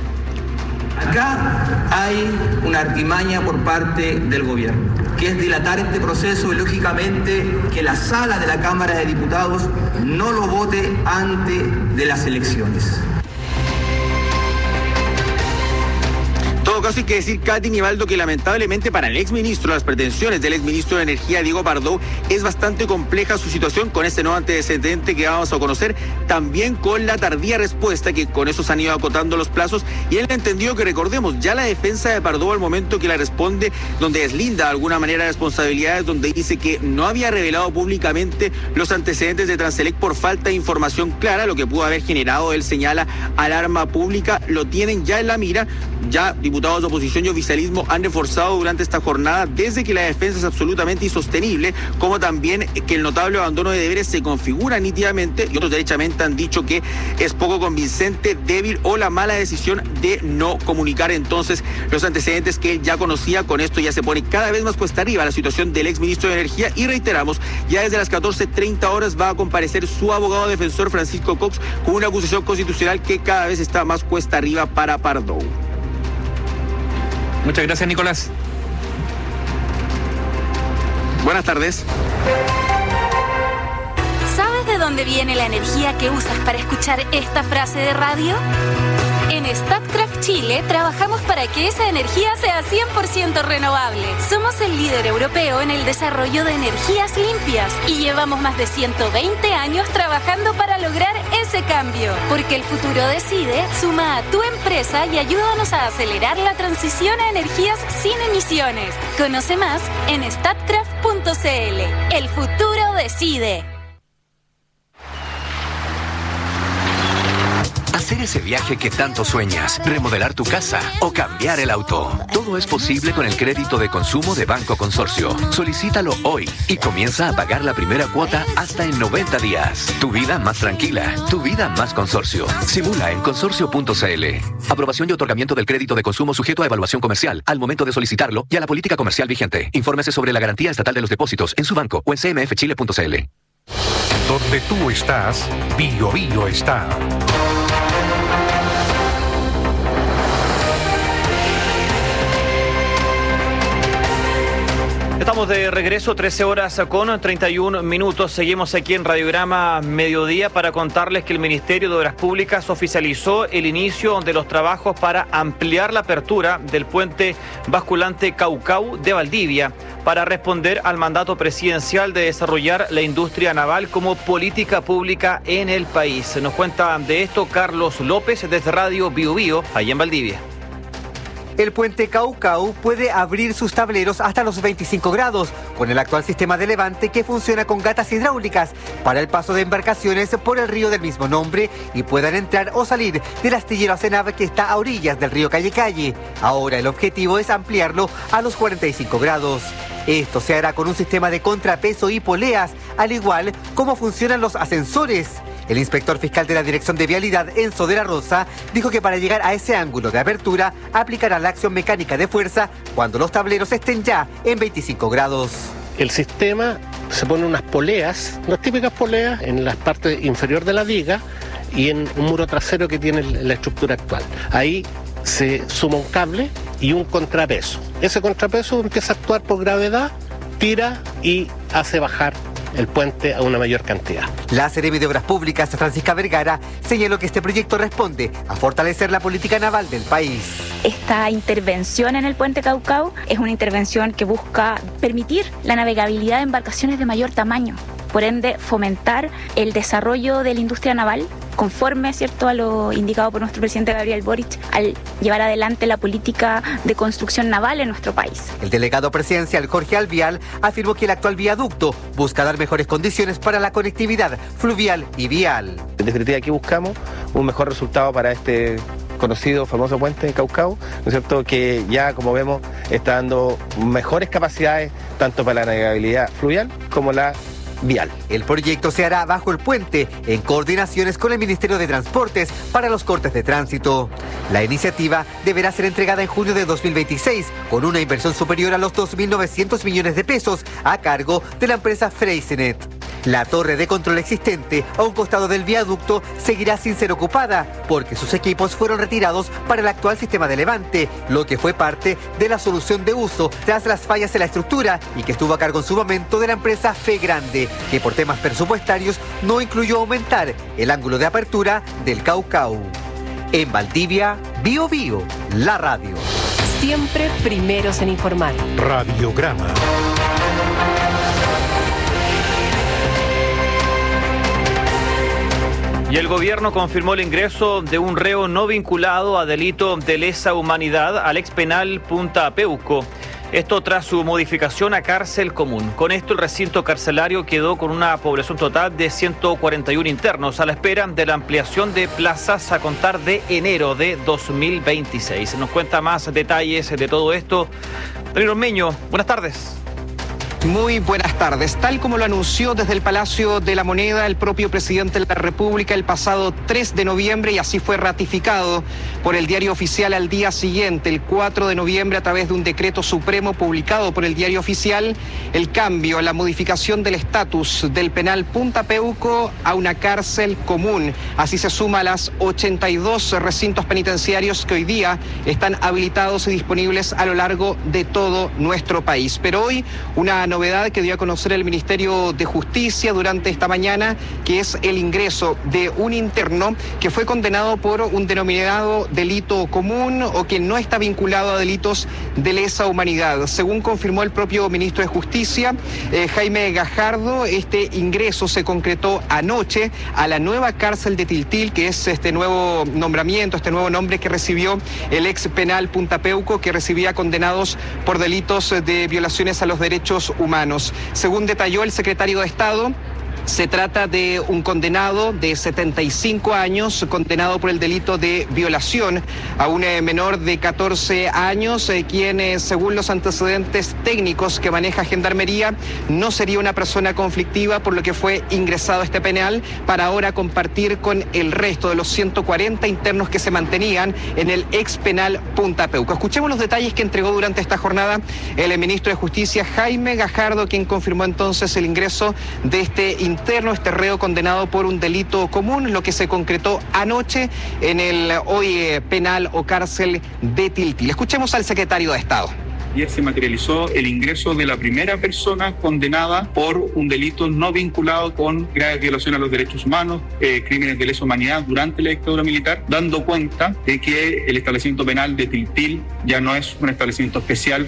Acá hay una artimaña por parte del gobierno, que es dilatar este proceso y lógicamente que la sala de la Cámara de Diputados no lo vote antes de las elecciones. En todo caso hay que decir, Katy Nivaldo, que lamentablemente para el exministro, las pretensiones del exministro de Energía, Diego Pardow, es bastante compleja su situación con este nuevo antecedente que vamos a conocer, también con la tardía respuesta, que con eso se han ido acotando los plazos, y él ha entendido que, recordemos, ya la defensa de Pardow al momento que la responde, donde deslinda de alguna manera responsabilidades, donde dice que no había revelado públicamente los antecedentes de Transelec por falta de información clara, lo que pudo haber generado, él señala, alarma pública, lo tienen ya en la mira. Ya diputados de oposición y oficialismo han reforzado durante esta jornada desde que la defensa es absolutamente insostenible, como también que el notable abandono de deberes se configura nítidamente, y otros derechamente han dicho que es poco convincente, débil o la mala decisión de no comunicar entonces los antecedentes que él ya conocía. Con esto ya se pone cada vez más cuesta arriba la situación del exministro de Energía, y reiteramos, ya desde las catorce treinta horas va a comparecer su abogado defensor Francisco Cox con una acusación constitucional que cada vez está más cuesta arriba para Pardow. Muchas gracias, Nicolás. Buenas tardes. ¿Sabes de dónde viene la energía que usas para escuchar esta frase de radio? En Statkraft Chile trabajamos para que esa energía sea cien por ciento renovable. Somos el líder europeo en el desarrollo de energías limpias y llevamos más de ciento veinte años trabajando para lograr ese cambio. Porque el futuro decide, suma a tu empresa y ayúdanos a acelerar la transición a energías sin emisiones. Conoce más en statkraft punto c l. El futuro decide. Hacer ese viaje que tanto sueñas, remodelar tu casa o cambiar el auto. Todo es posible con el crédito de consumo de Banco Consorcio. Solicítalo hoy y comienza a pagar la primera cuota hasta en noventa días. Tu vida más tranquila, tu vida más Consorcio. Simula en consorcio punto c l. Aprobación y otorgamiento del crédito de consumo sujeto a evaluación comercial al momento de solicitarlo y a la política comercial vigente. Infórmese sobre la garantía estatal de los depósitos en su banco o en c m f chile punto c l. Donde tú estás, Bio Bio está. Estamos de regreso, trece horas con treinta y un minutos. Seguimos aquí en Radiograma Mediodía para contarles que el Ministerio de Obras Públicas oficializó el inicio de los trabajos para ampliar la apertura del puente basculante Caucau de Valdivia para responder al mandato presidencial de desarrollar la industria naval como política pública en el país. Nos cuenta de esto Carlos López desde Radio Bio Bio, allá en Valdivia. El puente Caucau puede abrir sus tableros hasta los veinticinco grados, con el actual sistema de levante que funciona con gatas hidráulicas para el paso de embarcaciones por el río del mismo nombre y puedan entrar o salir del astillero Acenab que está a orillas del río Calle Calle. Ahora el objetivo es ampliarlo a los cuarenta y cinco grados. Esto se hará con un sistema de contrapeso y poleas, al igual como funcionan los ascensores. El inspector fiscal de la Dirección de Vialidad, Enzo de la Rosa, dijo que para llegar a ese ángulo de apertura aplicará la acción mecánica de fuerza cuando los tableros estén ya en veinticinco grados. El sistema se pone unas poleas, unas típicas poleas en la parte inferior de la viga y en un muro trasero que tiene la estructura actual. Ahí se suma un cable y un contrapeso. Ese contrapeso empieza a actuar por gravedad, tira y hace bajar el puente a una mayor cantidad. La Seremi de Obras Públicas, Francisca Vergara, señaló que este proyecto responde a fortalecer la política naval del país. Esta intervención en el puente Caucau es una intervención que busca permitir la navegabilidad de embarcaciones de mayor tamaño, por ende fomentar el desarrollo de la industria naval conforme, ¿cierto?, a lo indicado por nuestro presidente Gabriel Boric al llevar adelante la política de construcción naval en nuestro país. El delegado presidencial Jorge Alvial afirmó que el actual viaducto busca dar mejores condiciones para la conectividad fluvial y vial. En definitiva, aquí buscamos un mejor resultado para este conocido famoso puente de Caucao, ¿no es cierto?, que ya, como vemos, está dando mejores capacidades tanto para la navegabilidad fluvial como la vial. El proyecto se hará bajo el puente, en coordinaciones con el Ministerio de Transportes para los cortes de tránsito. La iniciativa deberá ser entregada en junio de dos mil veintiséis, con una inversión superior a los dos mil novecientos millones de pesos a cargo de la empresa Freysenet. La torre de control existente a un costado del viaducto seguirá sin ser ocupada porque sus equipos fueron retirados para el actual sistema de levante, lo que fue parte de la solución de uso tras las fallas en la estructura y que estuvo a cargo en su momento de la empresa Fe Grande, que por temas presupuestarios no incluyó aumentar el ángulo de apertura del Caucao. En Valdivia, Bio Bio, la radio. Siempre primeros en informar. Radiograma. Y el gobierno confirmó el ingreso de un reo no vinculado a delito de lesa humanidad al ex penal Punta Peuco. Esto tras su modificación a cárcel común. Con esto el recinto carcelario quedó con una población total de ciento cuarenta y uno internos a la espera de la ampliación de plazas a contar de enero de dos mil veintiséis. Nos cuenta más detalles de todo esto Daniel Ormeño. Buenas tardes. Muy buenas tardes. Tal como lo anunció desde el Palacio de la Moneda el propio presidente de la República el pasado tres de noviembre, y así fue ratificado por el Diario Oficial al día siguiente, el cuatro de noviembre, a través de un decreto supremo publicado por el Diario Oficial, el cambio, la modificación del estatus del penal Punta Peuco a una cárcel común. Así se suma a las ochenta y dos recintos penitenciarios que hoy día están habilitados y disponibles a lo largo de todo nuestro país. Pero hoy una novedad que dio a conocer el Ministerio de Justicia durante esta mañana, que es el ingreso de un interno que fue condenado por un denominado delito común o que no está vinculado a delitos de lesa humanidad. Según confirmó el propio ministro de Justicia, eh, Jaime Gajardo, este ingreso se concretó anoche a la nueva cárcel de Tiltil, que es este nuevo nombramiento, este nuevo nombre que recibió el ex penal Punta Peuco, que recibía condenados por delitos de violaciones a los derechos humanos. humanos. Según detalló el secretario de Estado, se trata de un condenado de setenta y cinco años, condenado por el delito de violación a un eh, menor de catorce años, eh, quien, eh, según los antecedentes técnicos que maneja Gendarmería, no sería una persona conflictiva, por lo que fue ingresado a este penal para ahora compartir con el resto de los ciento cuarenta internos que se mantenían en el ex penal Punta Peuco. Escuchemos los detalles que entregó durante esta jornada el ministro de Justicia, Jaime Gajardo, quien confirmó entonces el ingreso de este interno interno, este reo condenado por un delito común, lo que se concretó anoche en el hoy eh, penal o cárcel de Tiltil. Escuchemos al secretario de Estado. Ayer se materializó el ingreso de la primera persona condenada por un delito no vinculado con graves violaciones a los derechos humanos, eh, crímenes de lesa humanidad durante la dictadura militar, dando cuenta de que el establecimiento penal de Tiltil ya no es un establecimiento especial.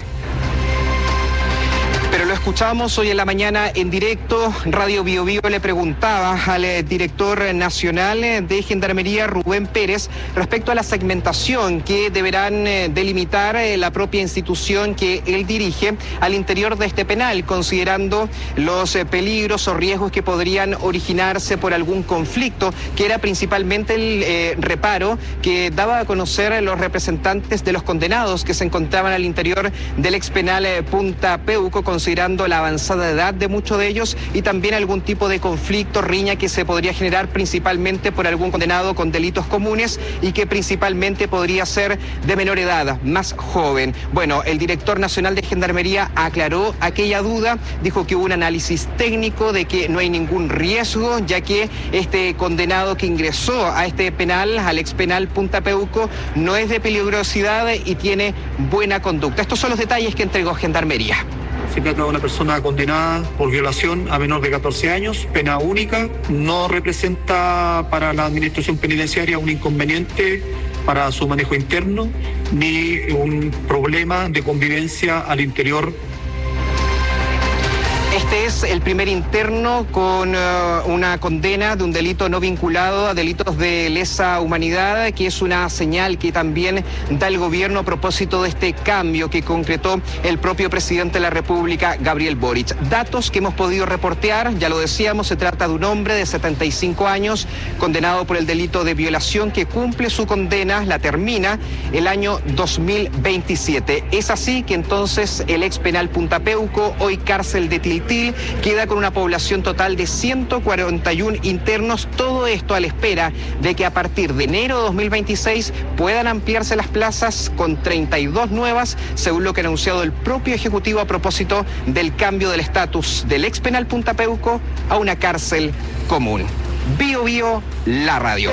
Pero lo escuchábamos hoy en la mañana en directo. Radio Bio Bio le preguntaba al eh, director nacional de Gendarmería, Rubén Pérez, respecto a la segmentación que deberán eh, delimitar eh, la propia institución que él dirige al interior de este penal, considerando los eh, peligros o riesgos que podrían originarse por algún conflicto, que era principalmente el eh, reparo que daba a conocer los representantes de los condenados que se encontraban al interior del ex penal eh, Punta Peuco, considerando la avanzada edad de muchos de ellos y también algún tipo de conflicto, riña que se podría generar principalmente por algún condenado con delitos comunes y que principalmente podría ser de menor edad, más joven. Bueno, el director nacional de Gendarmería aclaró aquella duda, dijo que hubo un análisis técnico de que no hay ningún riesgo, ya que este condenado que ingresó a este penal, al ex penal Punta Peuco, no es de peligrosidad y tiene buena conducta. Estos son los detalles que entregó Gendarmería. Se trata de una persona condenada por violación a menor de catorce años, pena única, no representa para la administración penitenciaria un inconveniente para su manejo interno, ni un problema de convivencia al interior. Este es el primer interno con uh, una condena de un delito no vinculado a delitos de lesa humanidad, que es una señal que también da el gobierno a propósito de este cambio que concretó el propio presidente de la República, Gabriel Boric. Datos que hemos podido reportear, ya lo decíamos, se trata de un hombre de setenta y cinco años condenado por el delito de violación que cumple su condena, la termina el año dos mil veintisiete. Es así que entonces el ex penal Punta Peuco, hoy cárcel de Tiltil, queda con una población total de ciento cuarenta y uno internos, todo esto a la espera de que a partir de enero de dos mil veintiséis puedan ampliarse las plazas con treinta y dos nuevas, según lo que ha anunciado el propio Ejecutivo a propósito del cambio del estatus del ex penal Punta Peuco a una cárcel común. Bio Bio, la radio.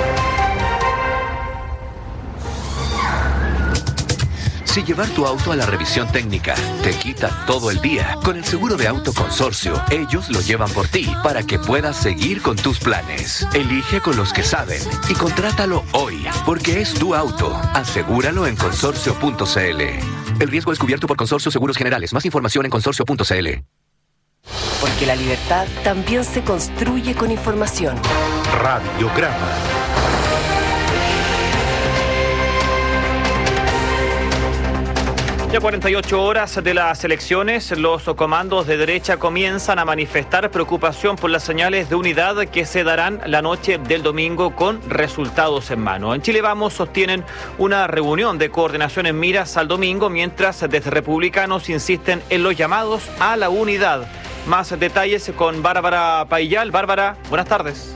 Si llevar tu auto a la revisión técnica te quita todo el día, con el seguro de auto Consorcio, ellos lo llevan por ti para que puedas seguir con tus planes. Elige con los que saben y contrátalo hoy, porque es tu auto. Asegúralo en consorcio punto c l. El riesgo es cubierto por Consorcio Seguros Generales. Más información en consorcio punto c l. Porque la libertad también se construye con información. Radiograma. Ya cuarenta y ocho horas de las elecciones, los comandos de derecha comienzan a manifestar preocupación por las señales de unidad que se darán la noche del domingo con resultados en mano. En Chile Vamos sostienen una reunión de coordinación en miras al domingo, mientras desde republicanos insisten en los llamados a la unidad. Más detalles con Bárbara Paillal. Bárbara, buenas tardes.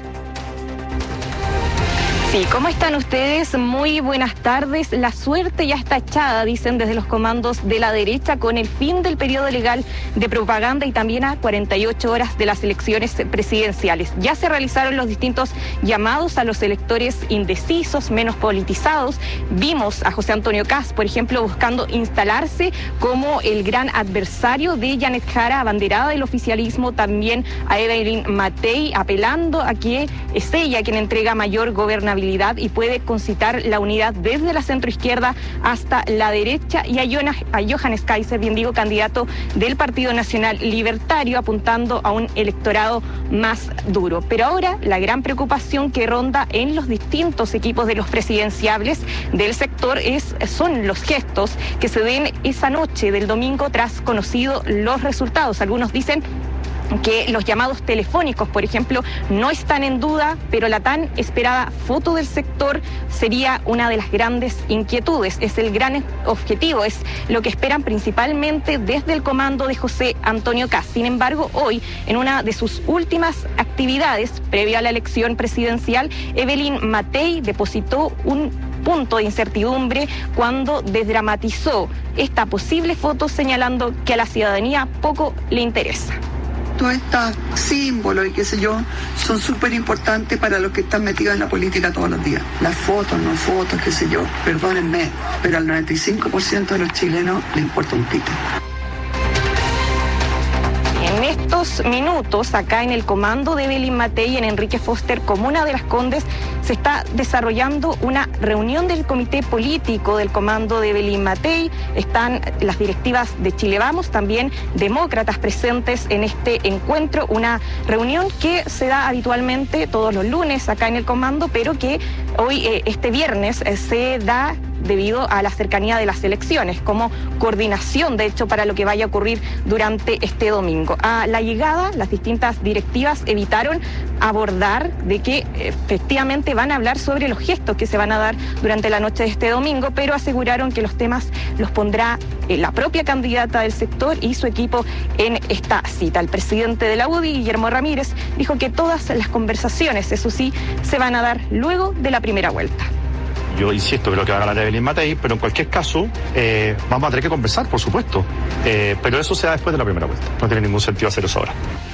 Sí, ¿cómo están ustedes? Muy buenas tardes. La suerte ya está echada, dicen desde los comandos de la derecha, con el fin del periodo legal de propaganda y también a cuarenta y ocho horas de las elecciones presidenciales. Ya se realizaron los distintos llamados a los electores indecisos, menos politizados. Vimos a José Antonio Kast, por ejemplo, buscando instalarse como el gran adversario de Janet Jara, abanderada del oficialismo, también a Evelyn Matei, apelando a que es ella quien entrega mayor gobernabilidad y puede concitar la unidad desde la centroizquierda hasta la derecha, y a, Jonas, a Johannes Kaiser, bien digo, candidato del Partido Nacional Libertario, apuntando a un electorado más duro. Pero ahora la gran preocupación que ronda en los distintos equipos de los presidenciables del sector es, son los gestos que se den esa noche del domingo tras conocidos los resultados. Algunos dicen que los llamados telefónicos, por ejemplo, no están en duda, pero la tan esperada foto del sector sería una de las grandes inquietudes. Es el gran objetivo, es lo que esperan principalmente desde el comando de José Antonio Kast. Sin embargo, hoy, en una de sus últimas actividades previa a la elección presidencial, Evelyn Matei depositó un punto de incertidumbre cuando desdramatizó esta posible foto, señalando que a la ciudadanía poco le interesa. Todos estos símbolos y qué sé yo son súper importantes para los que están metidos en la política todos los días. Las fotos, no fotos, qué sé yo, perdónenme, pero al noventa y cinco por ciento de los chilenos les importa un pito. En estos minutos, acá en el comando de Evelyn Matei, en Enrique Foster, Comuna de Las Condes, se está desarrollando una reunión del comité político del comando de Evelyn Matei. Están las directivas de Chile Vamos, también demócratas presentes en este encuentro. Una reunión que se da habitualmente todos los lunes acá en el comando, pero que hoy, eh, este viernes, eh, se da debido a la cercanía de las elecciones, como coordinación, de hecho, para lo que vaya a ocurrir durante este domingo. A la llegada, las distintas directivas evitaron abordar de que efectivamente van a hablar sobre los gestos que se van a dar durante la noche de este domingo, pero aseguraron que los temas los pondrá eh, la propia candidata del sector y su equipo en esta cita. El presidente de la U D I, Guillermo Ramírez, dijo que todas las conversaciones, eso sí, se van a dar luego de la primera vuelta. Yo insisto, creo que va a ganar Evelyn Matei, pero en cualquier caso eh, vamos a tener que conversar, por supuesto. Eh, pero eso será después de la primera vuelta. No tiene ningún sentido hacer eso ahora.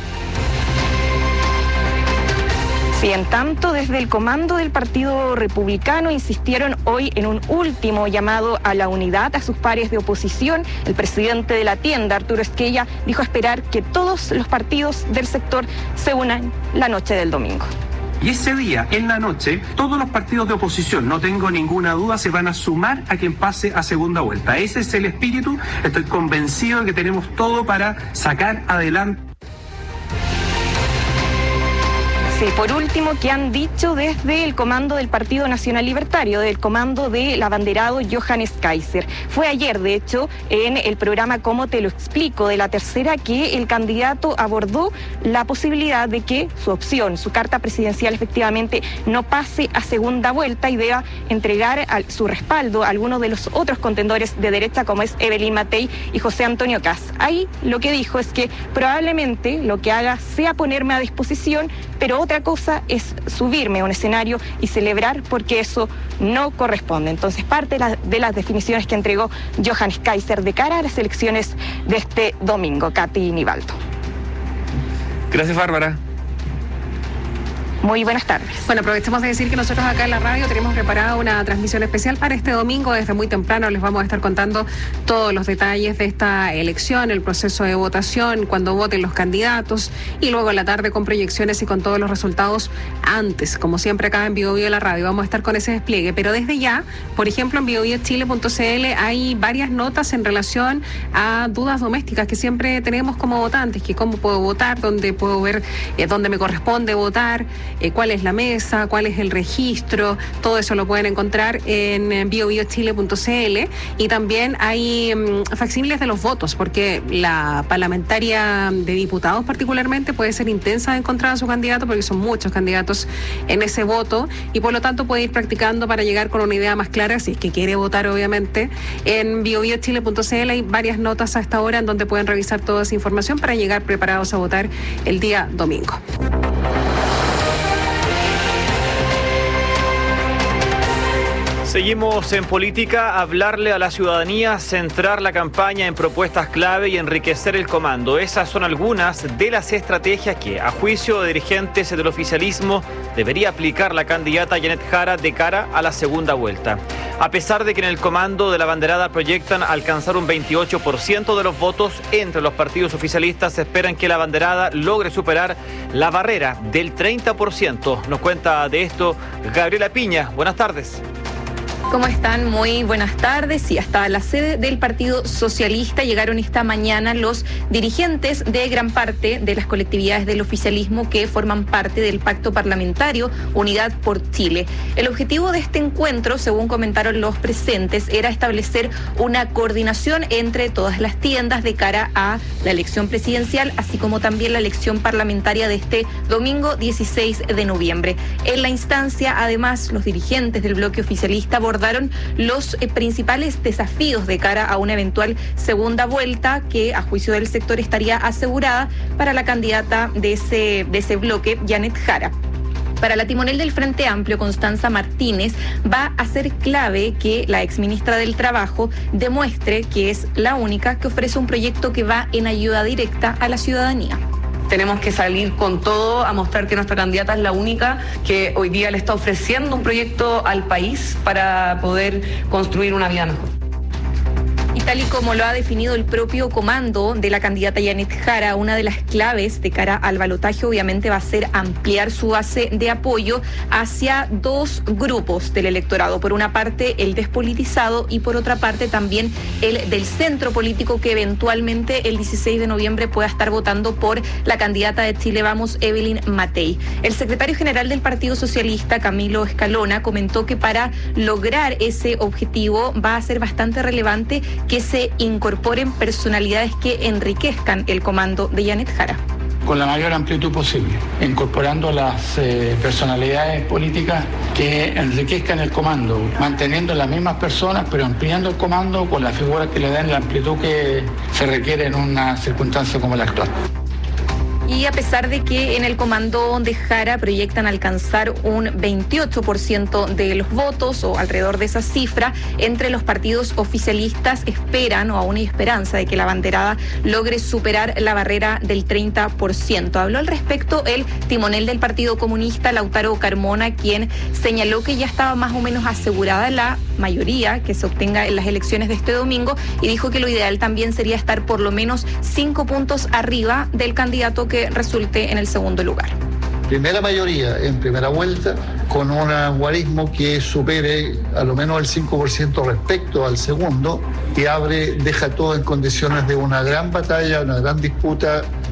Sí, en tanto, desde el comando del Partido Republicano insistieron hoy en un último llamado a la unidad a sus pares de oposición. El presidente de la tienda, Arturo Esquella, dijo esperar que todos los partidos del sector se unan la noche del domingo. Y ese día, en la noche, todos los partidos de oposición, no tengo ninguna duda, se van a sumar a quien pase a segunda vuelta. Ese es el espíritu. Estoy convencido de que tenemos todo para sacar adelante. Sí, por último, ¿qué han dicho desde el comando del Partido Nacional Libertario, del comando del abanderado Johannes Kaiser? Fue ayer, de hecho, en el programa Cómo te lo explico, de La Tercera, que el candidato abordó la posibilidad de que su opción, su carta presidencial, efectivamente no pase a segunda vuelta y deba entregar al, su respaldo a algunos de los otros contendores de derecha, como es Evelyn Matei y José Antonio Kast. Ahí lo que dijo es que probablemente lo que haga sea ponerme a disposición, pero otra cosa es subirme a un escenario y celebrar, porque eso no corresponde. Entonces, parte de, la, de las definiciones que entregó Johannes Kaiser de cara a las elecciones de este domingo. Katy Nivaldo. Gracias, Bárbara. Muy buenas tardes. Bueno, aprovechemos de decir que nosotros acá en la radio tenemos preparada una transmisión especial para este domingo. Desde muy temprano les vamos a estar contando todos los detalles de esta elección, el proceso de votación, cuando voten los candidatos, y luego en la tarde con proyecciones y con todos los resultados antes, como siempre acá en Bio Bio de la radio. Vamos a estar con ese despliegue, pero desde ya, por ejemplo, en bio bio chile punto c l hay varias notas en relación a dudas domésticas que siempre tenemos como votantes, que cómo puedo votar, dónde puedo ver, eh, dónde me corresponde votar, Eh, cuál es la mesa, cuál es el registro. Todo eso lo pueden encontrar en bio bio chile punto c l, y también hay um, facsímiles de los votos, porque la parlamentaria de diputados particularmente puede ser intensa de encontrar a su candidato, porque son muchos candidatos en ese voto, y por lo tanto puede ir practicando para llegar con una idea más clara, si es que quiere votar, obviamente. En bio bio chile punto c l hay varias notas a esta hora en donde pueden revisar toda esa información para llegar preparados a votar el día domingo. Seguimos en política, hablarle a la ciudadanía, centrar la campaña en propuestas clave y enriquecer el comando. Esas son algunas de las estrategias que, a juicio de dirigentes del oficialismo, debería aplicar la candidata Janet Jara de cara a la segunda vuelta. A pesar de que en el comando de la banderada proyectan alcanzar un veintiocho por ciento de los votos entre los partidos oficialistas, esperan que la banderada logre superar la barrera del treinta por ciento. Nos cuenta de esto Gabriela Piña. Buenas tardes. ¿Cómo están? Muy buenas tardes. Y hasta la sede del Partido Socialista llegaron esta mañana los dirigentes de gran parte de las colectividades del oficialismo que forman parte del pacto parlamentario Unidad por Chile. El objetivo de este encuentro, según comentaron los presentes, era establecer una coordinación entre todas las tiendas de cara a la elección presidencial, así como también la elección parlamentaria de este domingo dieciséis de noviembre. En la instancia, además, los dirigentes del bloque oficialista abordaron los eh, principales desafíos de cara a una eventual segunda vuelta que, a juicio del sector, estaría asegurada para la candidata de ese, de ese bloque, Janet Jara. Para la timonel del Frente Amplio, Constanza Martínez, va a ser clave que la exministra del Trabajo demuestre que es la única que ofrece un proyecto que va en ayuda directa a la ciudadanía. Tenemos que salir con todo a mostrar que nuestra candidata es la única que hoy día le está ofreciendo un proyecto al país para poder construir una vida mejor. Y tal y como lo ha definido el propio comando de la candidata Janet Jara, una de las claves de cara al balotaje obviamente va a ser ampliar su base de apoyo hacia dos grupos del electorado. Por una parte, el despolitizado, y por otra parte también el del centro político, que eventualmente el dieciséis de noviembre pueda estar votando por la candidata de Chile Vamos, Evelyn Matei. El secretario general del Partido Socialista, Camilo Escalona, comentó que para lograr ese objetivo va a ser bastante relevante que se incorporen personalidades que enriquezcan el comando de Janet Jara. Con la mayor amplitud posible, incorporando las eh, personalidades políticas que enriquezcan el comando, manteniendo las mismas personas, pero ampliando el comando con las figuras que le den la amplitud que se requiere en una circunstancia como la actual. Y a pesar de que en el comando de Jara proyectan alcanzar un veintiocho por ciento de los votos, o alrededor de esa cifra, entre los partidos oficialistas esperan, o aún hay esperanza de que la banderada logre superar la barrera del treinta por ciento. Habló al respecto el timonel del Partido Comunista, Lautaro Carmona, quien señaló que ya estaba más o menos asegurada la mayoría que se obtenga en las elecciones de este domingo, y dijo que lo ideal también sería estar por lo menos cinco puntos arriba del candidato que resulte en el segundo lugar. Primera mayoría en primera vuelta, con un guarismo que supere a lo menos el cinco por ciento respecto al segundo, y abre, deja todo en condiciones de una gran batalla, una gran disputa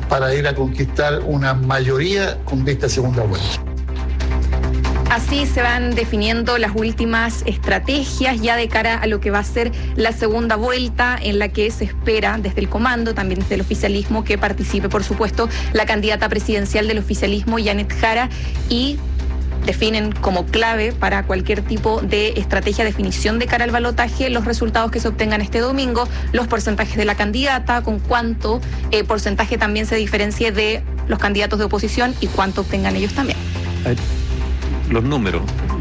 para ir a conquistar una mayoría con vista a segunda vuelta. Así se van definiendo las últimas estrategias ya de cara a lo que va a ser la segunda vuelta, en la que se espera desde el comando, también desde el oficialismo, que participe, por supuesto, la candidata presidencial del oficialismo, Janet Jara, y definen como clave para cualquier tipo de estrategia, definición de cara al balotaje, los resultados que se obtengan este domingo, los porcentajes de la candidata, con cuánto eh, porcentaje también se diferencie de los candidatos de oposición y cuánto obtengan ellos también. Los números.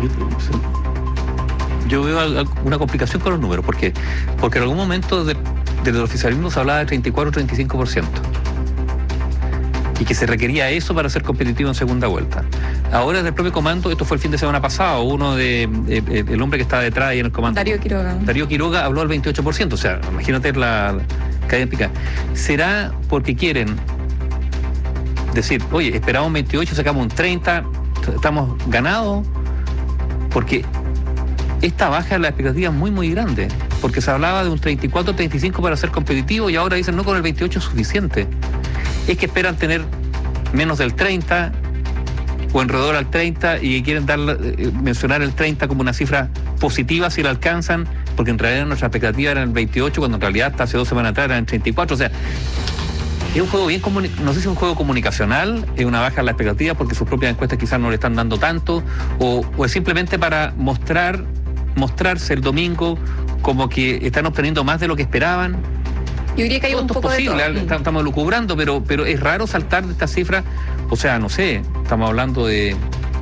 Yo veo una complicación con los números. ¿Por qué? Porque en algún momento de, desde el oficialismo se hablaba de treinta y cuatro a treinta y cinco por ciento. Y que se requería eso para ser competitivo en segunda vuelta. Ahora desde el propio comando, esto fue el fin de semana pasado, uno de, de, de el hombre que está detrás ahí en el comando, Darío Quiroga. Darío Quiroga habló del veintiocho por ciento. O sea, imagínate la, la cadena pica. ¿Será porque quieren decir, oye, esperamos un veintiocho, sacamos un treinta, estamos ganados? Porque esta baja en la expectativa es muy, muy grande. Porque se hablaba de un treinta y cuatro, treinta y cinco para ser competitivo y ahora dicen, no, con el veintiocho es suficiente. Es que esperan tener menos del treinta o alrededor al treinta y quieren dar, eh, mencionar el treinta como una cifra positiva si la alcanzan, porque en realidad nuestra expectativa era el veintiocho, cuando en realidad hasta hace dos semanas atrás eran treinta y cuatro. O sea, es un juego bien comunic- no sé si es un juego comunicacional, es una baja en la expectativa porque sus propias encuestas quizás no le están dando tanto, o, o es simplemente para mostrar, mostrarse el domingo como que están obteniendo más de lo que esperaban. Yo diría que hay un poco posible, de todo. Estamos lucubrando, pero, pero es raro saltar de esta cifra. O sea, no sé, estamos hablando de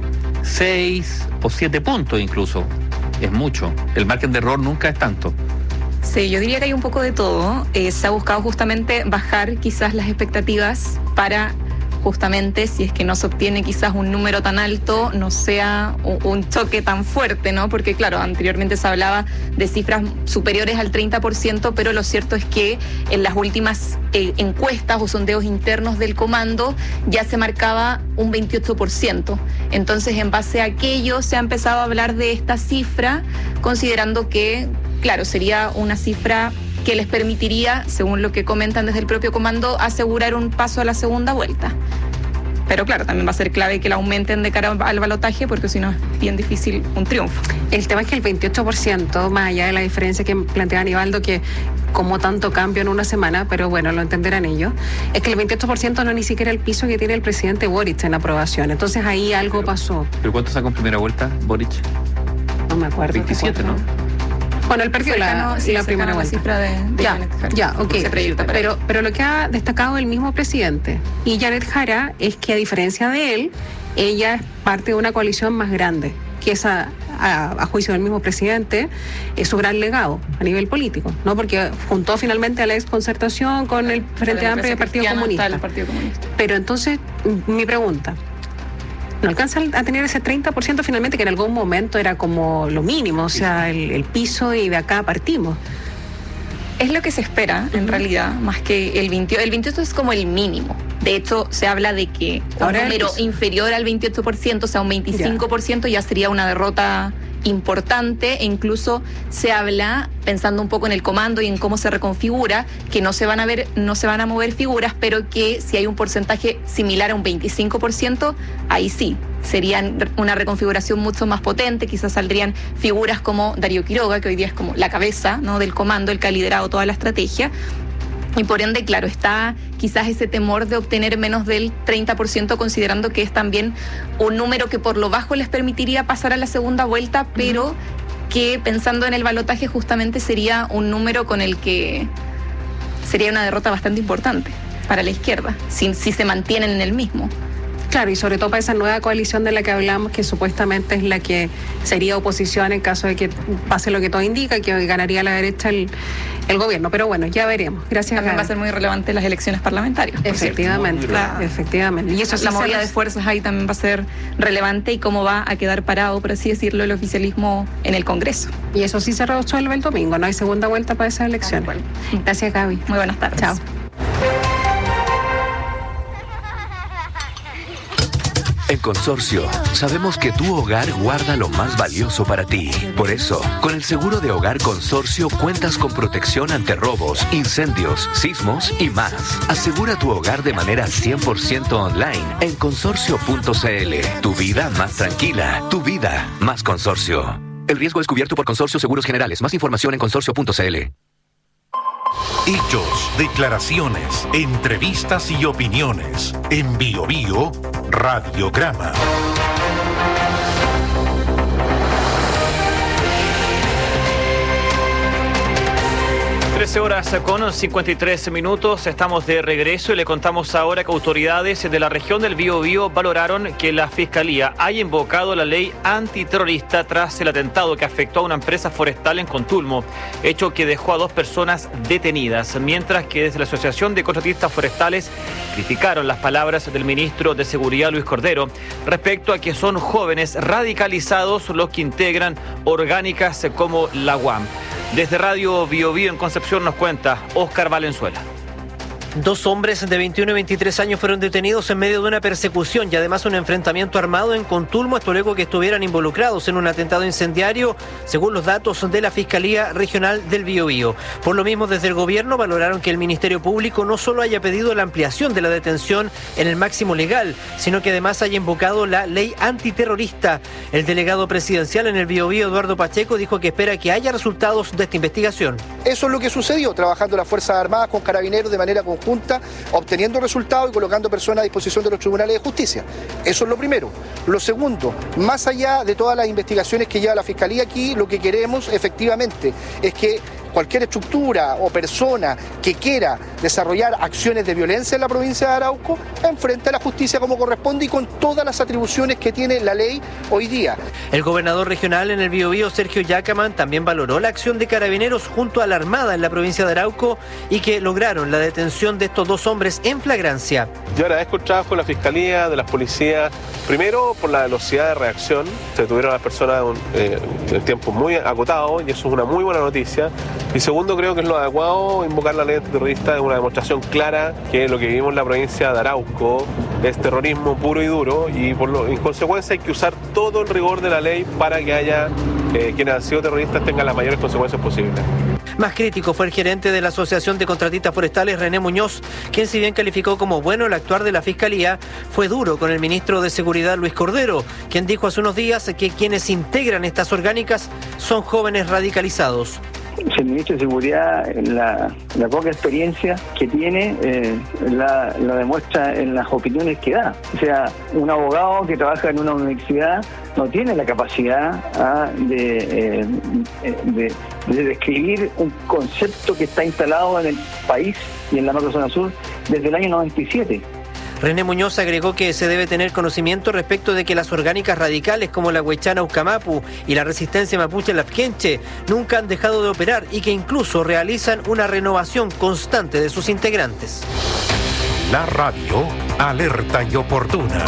seis o siete puntos incluso. Es mucho. El margen de error nunca es tanto. Sí, yo diría que hay un poco de todo. Eh, se ha buscado justamente bajar quizás las expectativas para justamente, si es que no se obtiene quizás un número tan alto, no sea un, un choque tan fuerte, ¿no? Porque claro, anteriormente se hablaba de cifras superiores al treinta por ciento, pero lo cierto es que en las últimas eh, encuestas o sondeos internos del comando ya se marcaba un veintiocho por ciento. Entonces, en base a aquello se ha empezado a hablar de esta cifra, considerando que, claro, sería una cifra que les permitiría, según lo que comentan desde el propio comando, asegurar un paso a la segunda vuelta. Pero claro, también va a ser clave que la aumenten de cara al balotaje, porque si no es bien difícil un triunfo. El tema es que el veintiocho por ciento, más allá de la diferencia que plantea Aníbaldo, que como tanto cambio en una semana, pero bueno, lo entenderán ellos, es que el veintiocho por ciento no es ni siquiera el piso que tiene el presidente Boric en aprobación. Entonces ahí algo pero, pasó. ¿Pero cuánto sacó en primera vuelta Boric? No me acuerdo. veintisiete, ¿no? Bueno, él perdió la, sí, la primera vuelta. Cifra de, de ya, Janet Jara. ya, ok. Pero, pero lo que ha destacado el mismo presidente y Janet Jara es que, a diferencia de él, ella es parte de una coalición más grande, que es, a, a, a juicio del mismo presidente, es su gran legado a nivel político, ¿no? Porque juntó finalmente a la exconcertación con el Frente Amplio y el Partido Comunista. El Partido Comunista. Pero entonces, mi pregunta, no alcanzan a tener ese treinta por ciento finalmente, que en algún momento era como lo mínimo, o sea, el, el piso, y de acá partimos. Es lo que se espera, en realidad, más que el veintiocho. El veintiocho es como el mínimo. De hecho, se habla de que un Ahora número es... inferior al veintiocho por ciento, o sea, un veinticinco por ciento, ya, ya sería una derrota importante, e incluso se habla, pensando un poco en el comando y en cómo se reconfigura, que no se van a ver, no se van a mover figuras, pero que si hay un porcentaje similar a un veinticinco por ciento, ahí sí, sería una reconfiguración mucho más potente. Quizás saldrían figuras como Darío Quiroga, que hoy día es como la cabeza, ¿no?, del comando, el que ha liderado toda la estrategia. Y por ende, claro, está quizás ese temor de obtener menos del treinta por ciento, considerando que es también un número que por lo bajo les permitiría pasar a la segunda vuelta, pero que pensando en el balotaje justamente sería un número con el que sería una derrota bastante importante para la izquierda, si, si se mantienen en el mismo. Claro, y sobre todo para esa nueva coalición de la que hablamos, que supuestamente es la que sería oposición en caso de que pase lo que todo indica, que ganaría a la derecha el, el gobierno. Pero bueno, ya veremos. Gracias. También va a ser muy relevante las elecciones parlamentarias. Efectivamente, la, efectivamente. Y eso, la movida de fuerzas ahí también va a ser relevante, y cómo va a quedar parado, por así decirlo, el oficialismo en el Congreso. Y eso sí se resuelve el domingo, no hay segunda vuelta para esas elecciones. Gracias, Gaby. Muy buenas tardes. Chao. En Consorcio, sabemos que tu hogar guarda lo más valioso para ti. Por eso, con el seguro de hogar Consorcio cuentas con protección ante robos, incendios, sismos y más. Asegura tu hogar de manera cien por ciento online en consorcio punto c l. Tu vida más tranquila, tu vida más Consorcio. El riesgo es cubierto por Consorcio Seguros Generales. Más información en consorcio punto c l. Hechos, declaraciones, entrevistas y opiniones. En Bio Bio, Radiograma. trece horas con cincuenta y tres minutos, estamos de regreso y le contamos ahora que autoridades de la región del Biobío valoraron que la Fiscalía haya invocado la ley antiterrorista tras el atentado que afectó a una empresa forestal en Contulmo, hecho que dejó a dos personas detenidas, mientras que desde la Asociación de Contratistas Forestales criticaron las palabras del ministro de Seguridad Luis Cordero respecto a que son jóvenes radicalizados los que integran orgánicas como la U A M. Desde Radio Bio Bio en Concepción nos cuenta Óscar Valenzuela. Dos hombres de veintiuno y veintitrés años fueron detenidos en medio de una persecución y además un enfrentamiento armado en Contulmo, esto luego que estuvieran involucrados en un atentado incendiario, según los datos de la Fiscalía Regional del Biobío. Por lo mismo, desde el gobierno valoraron que el Ministerio Público no solo haya pedido la ampliación de la detención en el máximo legal, sino que además haya invocado la ley antiterrorista. El delegado presidencial en el Biobío, Eduardo Pacheco, dijo que espera que haya resultados de esta investigación. Eso es lo que sucedió, trabajando las Fuerzas Armadas con Carabineros de manera conjunta, obteniendo resultados y colocando personas a disposición de los tribunales de justicia. Eso es lo primero. Lo segundo, más allá de todas las investigaciones que lleva la Fiscalía aquí, lo que queremos efectivamente es que cualquier estructura o persona que quiera desarrollar acciones de violencia en la provincia de Arauco enfrente a la justicia como corresponde y con todas las atribuciones que tiene la ley hoy día. El gobernador regional en el Biobío, Sergio Yacaman, también valoró la acción de Carabineros junto a la Armada en la provincia de Arauco y que lograron la detención de estos dos hombres en flagrancia. Yo agradezco el trabajo de la Fiscalía, de las policías, primero por la velocidad de reacción, se detuvieron a las personas eh, en tiempo muy acotado y eso es una muy buena noticia. Y segundo, creo que es lo adecuado invocar la ley antiterrorista, es una demostración clara que lo que vivimos en la provincia de Arauco es terrorismo puro y duro y por lo, en consecuencia hay que usar todo el rigor de la ley para que haya eh, quienes han sido terroristas tengan las mayores consecuencias posibles. Más crítico fue el gerente de la Asociación de Contratistas Forestales, René Muñoz, quien si bien calificó como bueno el actuar de la Fiscalía, fue duro con el ministro de Seguridad Luis Cordero, quien dijo hace unos días que quienes integran estas orgánicas son jóvenes radicalizados. El ministro de Seguridad, la, la poca experiencia que tiene, eh, la, la demuestra en las opiniones que da. O sea, un abogado que trabaja en una universidad no tiene la capacidad ah, de, eh, de, de describir un concepto que está instalado en el país y en la macrozona sur desde el año noventa y siete. René Muñoz agregó que se debe tener conocimiento respecto de que las orgánicas radicales como la Huaychana Ucamapu y la resistencia mapuche Lafkenche nunca han dejado de operar y que incluso realizan una renovación constante de sus integrantes. La radio alerta y oportuna.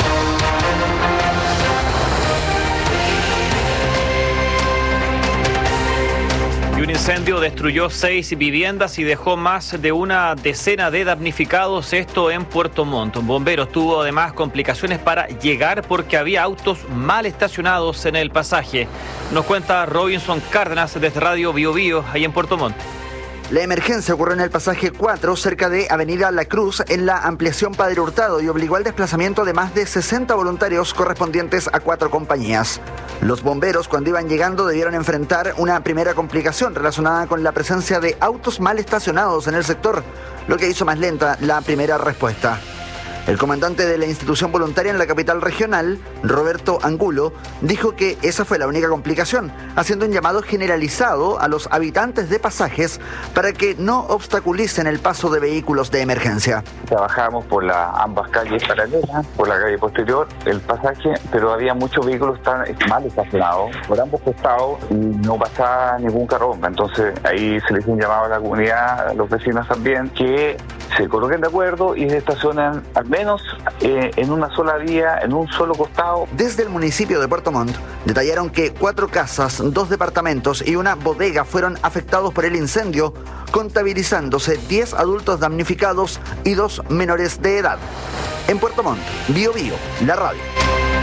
Un incendio destruyó seis viviendas y dejó más de una decena de damnificados, esto en Puerto Montt. Bomberos tuvo además complicaciones para llegar porque había autos mal estacionados en el pasaje. Nos cuenta Robinson Cárdenas desde Radio Bio Bio, ahí en Puerto Montt. La emergencia ocurrió en el pasaje cuatro, cerca de Avenida La Cruz, en la ampliación Padre Hurtado, y obligó al desplazamiento de más de sesenta voluntarios correspondientes a cuatro compañías. Los bomberos, cuando iban llegando, debieron enfrentar una primera complicación relacionada con la presencia de autos mal estacionados en el sector, lo que hizo más lenta la primera respuesta. El comandante de la institución voluntaria en la capital regional, Roberto Angulo, dijo que esa fue la única complicación, haciendo un llamado generalizado a los habitantes de pasajes para que no obstaculicen el paso de vehículos de emergencia. Trabajamos por las ambas calles paralelas, por la calle posterior, el pasaje, pero había muchos vehículos tan mal estacionados por ambos costados y no pasaba ningún carro. Entonces ahí se les hizo un llamado a la comunidad, a los vecinos también, que se coloquen de acuerdo y se estacionan al menos eh, en una sola vía, en un solo costado. Desde el municipio de Puerto Montt detallaron que cuatro casas, dos departamentos y una bodega fueron afectados por el incendio, contabilizándose diez adultos damnificados y dos menores de edad. En Puerto Montt, Bio Bio, la radio.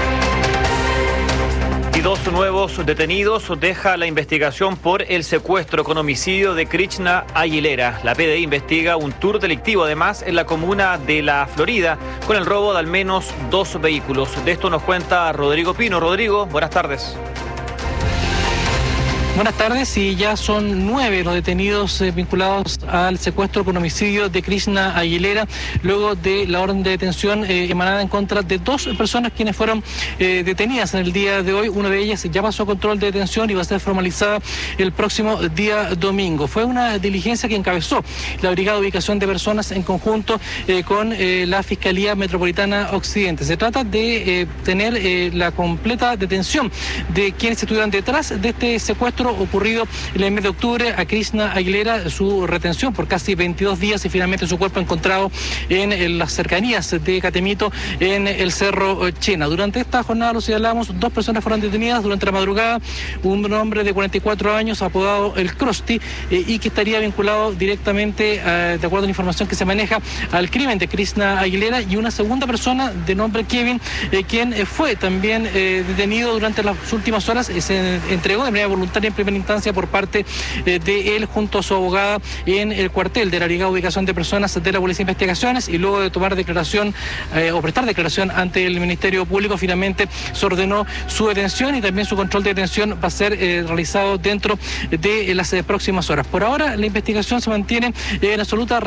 Y dos nuevos detenidos deja la investigación por el secuestro con homicidio de Krishna Aguilera. La P D I investiga un tour delictivo, además, en la comuna de La Florida, con el robo de al menos dos vehículos. De esto nos cuenta Rodrigo Pino. Rodrigo, buenas tardes. Buenas tardes, y ya son nueve los detenidos eh, vinculados al secuestro con homicidio de Krishna Aguilera, luego de la orden de detención eh, emanada en contra de dos personas quienes fueron eh, detenidas en el día de hoy. Una de ellas ya pasó a control de detención y va a ser formalizada el próximo día domingo. Fue una diligencia que encabezó la Brigada de Ubicación de Personas en conjunto eh, con eh, la Fiscalía Metropolitana Occidente. Se trata de eh, tener eh, la completa detención de quienes estuvieran detrás de este secuestro ocurrido en el mes de octubre a Krishna Aguilera, su retención por casi veintidós días y finalmente su cuerpo encontrado en, en las cercanías de Catemito, en el Cerro Chena. Durante esta jornada, lo señalamos, dos personas fueron detenidas durante la madrugada, un hombre de cuarenta y cuatro años apodado El Crosti eh, y que estaría vinculado directamente, eh, de acuerdo a la información que se maneja, al crimen de Krishna Aguilera, y una segunda persona de nombre Kevin, eh, quien eh, fue también eh, detenido durante las últimas horas, eh, se entregó de manera voluntaria en primera instancia por parte eh, de él junto a su abogada en el cuartel de la Brigada de Ubicación de Personas de la Policía de Investigaciones, y luego de tomar declaración eh, o prestar declaración ante el Ministerio Público, finalmente se ordenó su detención, y también su control de detención va a ser eh, realizado dentro de las eh, próximas horas. Por ahora la investigación se mantiene eh, en absoluta